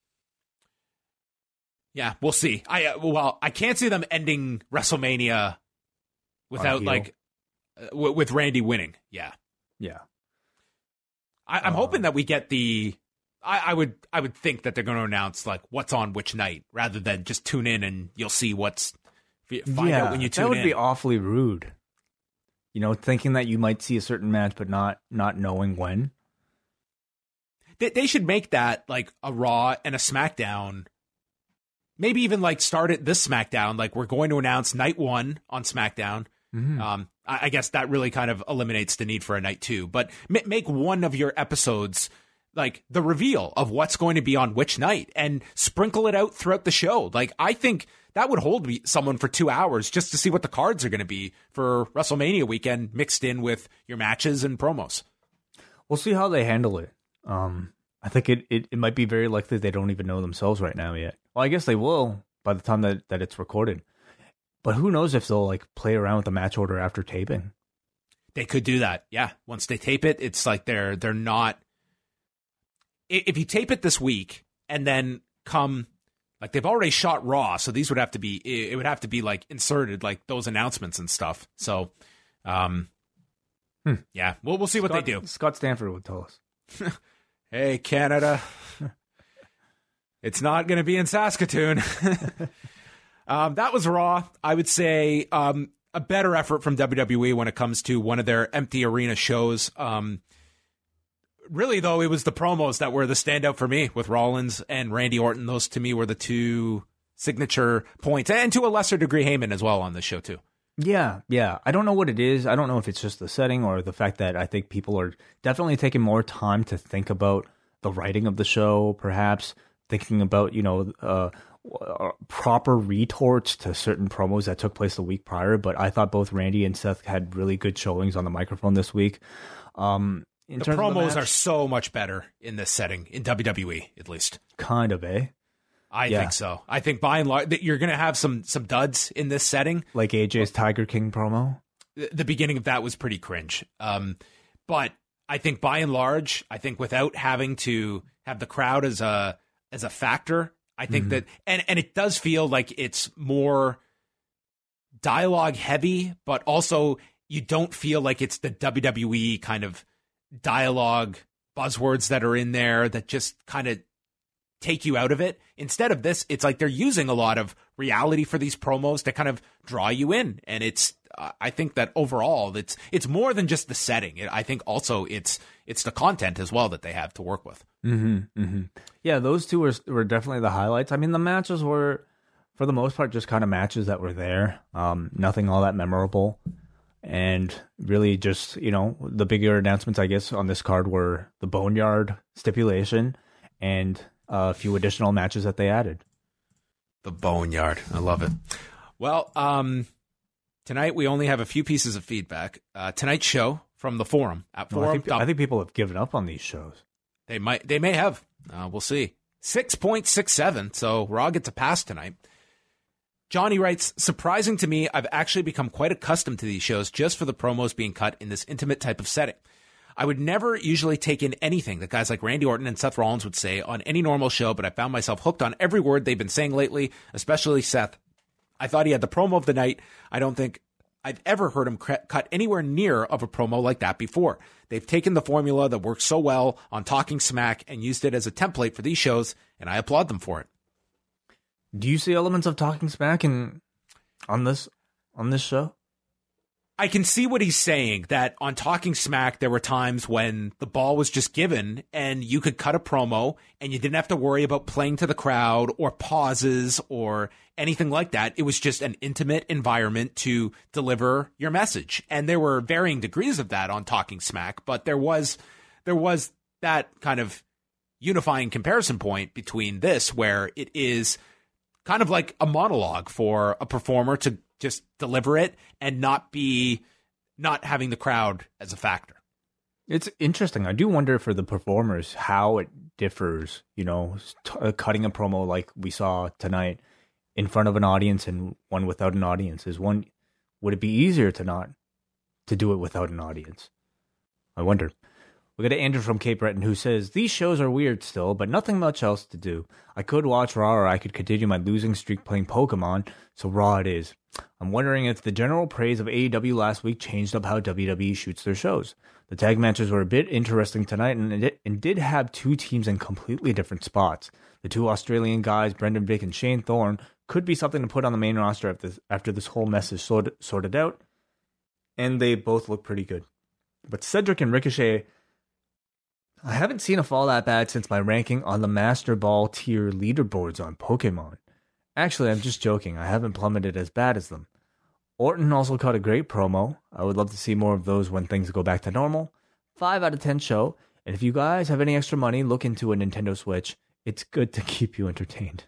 Yeah, we'll see. I can't see them ending WrestleMania without with Randy winning. Yeah. I'm hoping that we get the. I would think that they're going to announce like what's on which night rather than just tune in and you'll see find out when you tune in. That would be awfully rude. Thinking that you might see a certain match but not knowing when. They should make that like a Raw and a SmackDown. Maybe even like start it this SmackDown. Like we're going to announce night 1 on SmackDown. Mm-hmm. I guess that really kind of eliminates the need for a night 2. But make one of your episodes like the reveal of what's going to be on which night and sprinkle it out throughout the show. Like I think that would hold someone for 2 hours just to see what the cards are going to be for WrestleMania weekend mixed in with your matches and promos. We'll see how they handle it. I think it might be very likely they don't even know themselves right now yet. Well, I guess they will by the time that it's recorded. But who knows if they'll like play around with the match order after taping. They could do that. Yeah. Once they tape it, it's like they're not. If you tape it this week and then come, like they've already shot Raw, so these would have to be, it would have to be like inserted, like those announcements and stuff. So, yeah, we'll see what they do. Scott Stanford would tell us. Hey, Canada, it's not going to be in Saskatoon. That was Raw. I would say a better effort from WWE when it comes to one of their empty arena shows. Really, though, it was the promos that were the standout for me with Rollins and Randy Orton. Those, to me, were the two signature points, and to a lesser degree, Heyman as well on this show, too. Yeah. I don't know what it is. I don't know if it's just the setting or the fact that I think people are definitely taking more time to think about the writing of the show, perhaps thinking about, proper retorts to certain promos that took place the week prior. But I thought both Randy and Seth had really good showings on the microphone this week. The promos are so much better in this setting, in WWE, at least. Kind of, eh? I think so. I think by and large, that you're going to have some duds in this setting. Like AJ's Tiger King promo? The beginning of that was pretty cringe. But I think by and large, I think without having to have the crowd as a factor, I think that, and it does feel like it's more dialogue heavy, but also you don't feel like it's the WWE kind of dialogue buzzwords that are in there that just kind of take you out of it. Instead of this, it's like they're using a lot of reality for these promos to kind of draw you in. And it's, I think that overall, it's more than just the setting. I think also it's the content as well that they have to work with. Yeah, those two were definitely the highlights. I mean, the matches were, for the most part, just kind of matches that were there. Nothing all that memorable. And really just, the bigger announcements, I guess, on this card were the Boneyard stipulation and a few additional matches that they added. The Boneyard. I love it. Well, tonight we only have a few pieces of feedback. Tonight's show from the forum at forum. I think people have given up on these shows. They may have. We'll see. 6.67. So Raw gets a pass tonight. Johnny writes, surprising to me, I've actually become quite accustomed to these shows just for the promos being cut in this intimate type of setting. I would never usually take in anything that guys like Randy Orton and Seth Rollins would say on any normal show, but I found myself hooked on every word they've been saying lately, especially Seth. I thought he had the promo of the night. I don't think I've ever heard him cut anywhere near of a promo like that before. They've taken the formula that works so well on Talking Smack and used it as a template for these shows, and I applaud them for it. Do you see elements of Talking Smack on this show? I can see what he's saying, that on Talking Smack, there were times when the ball was just given and you could cut a promo and you didn't have to worry about playing to the crowd or pauses or anything like that. It was just an intimate environment to deliver your message. And there were varying degrees of that on Talking Smack, but there was that kind of unifying comparison point between this, where it is kind of like a monologue for a performer to just deliver it and not having the crowd as a factor. It's interesting. I do wonder for the performers how it differs, cutting a promo like we saw tonight in front of an audience and one without an audience. Would it be easier to do it without an audience? I wonder. We got Andrew from Cape Breton who says, these shows are weird still, but nothing much else to do. I could watch Raw or I could continue my losing streak playing Pokemon, so Raw it is. I'm wondering if the general praise of AEW last week changed up how WWE shoots their shows. The tag matches were a bit interesting tonight and did have two teams in completely different spots. The two Australian guys, Brendan Vick and Shane Thorne, could be something to put on the main roster after this whole mess is sorted out, and they both look pretty good. But Cedric and Ricochet, I haven't seen a fall that bad since my ranking on the Master Ball tier leaderboards on Pokemon. Actually, I'm just joking. I haven't plummeted as bad as them. Orton also cut a great promo. I would love to see more of those when things go back to normal. 5 out of 10 show. And if you guys have any extra money, look into a Nintendo Switch. It's good to keep you entertained.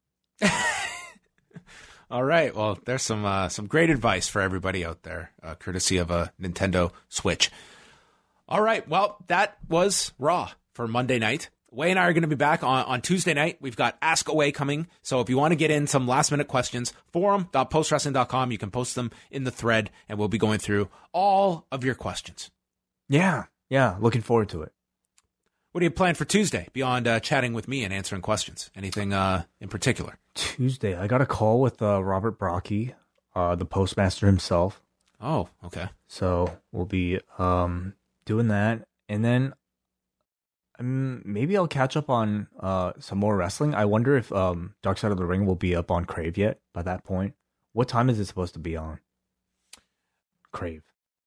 All right. Well, there's some great advice for everybody out there, courtesy of a Nintendo Switch. All right. Well, that was Raw for Monday night. Way and I are going to be back on Tuesday night. We've got Ask Away coming. So if you want to get in some last-minute questions, forum.postwrestling.com. You can post them in the thread, and we'll be going through all of your questions. Yeah. Looking forward to it. What do you plan for Tuesday beyond chatting with me and answering questions? Anything in particular? Tuesday, I got a call with Robert Brocky, the postmaster himself. Oh, okay. So we'll be doing that. And then maybe I'll catch up on some more wrestling. I wonder if Dark Side of the Ring will be up on Crave yet by that point. What time is it supposed to be on Crave?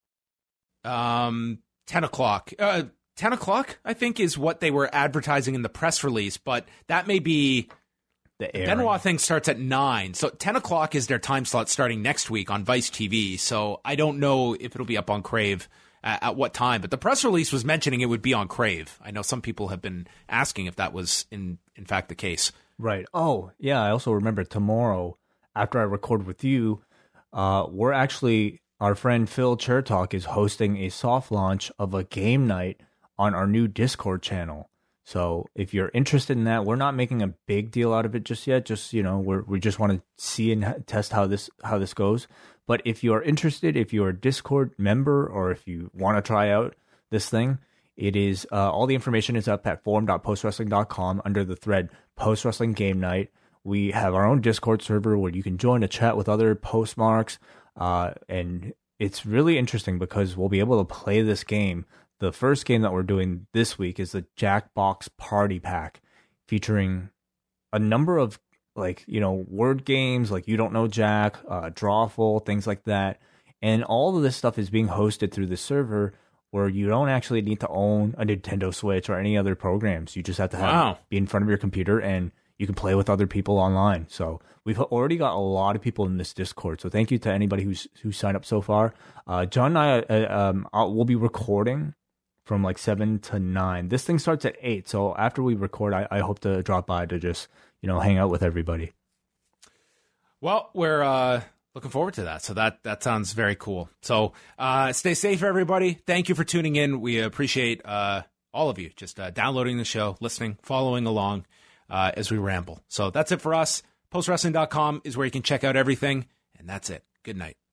10 o'clock. 10 o'clock, I think, is what they were advertising in the press release, but that may be... The Benoit thing starts at 9, so 10 o'clock is their time slot starting next week on Vice TV, so I don't know if it'll be up on Crave at what time, but the press release was mentioning it would be on Crave. I know some people have been asking if that was in fact the case. Right. Oh, yeah, I also remember tomorrow, after I record with you, we're actually... Our friend Phil Chertok is hosting a soft launch of a game night on our new Discord channel. So if you're interested in that, we're not making a big deal out of it just yet. Just, we just want to see and test how this goes. But if you are interested, if you're a Discord member, or if you want to try out this thing, it is all the information is up at forum.postwrestling.com under the thread Post Wrestling Game Night. We have our own Discord server where you can join a chat with other postmarks, and it's really interesting because we'll be able to play this game. The first game that we're doing this week is the Jackbox Party Pack, featuring a number of word games like You Don't Know Jack, Drawful, things like that. And all of this stuff is being hosted through the server where you don't actually need to own a Nintendo Switch or any other programs. You just have to be in front of your computer and you can play with other people online. So we've already got a lot of people in this Discord. So thank you to anybody who's signed up so far. John and I will be recording from 7 to 9. This thing starts at 8. So after we record, I hope to drop by to just, hang out with everybody. Well, we're looking forward to that. So that sounds very cool. So stay safe, everybody. Thank you for tuning in. We appreciate all of you just downloading the show, listening, following along as we ramble. So that's it for us. Postwrestling.com is where you can check out everything. And that's it. Good night.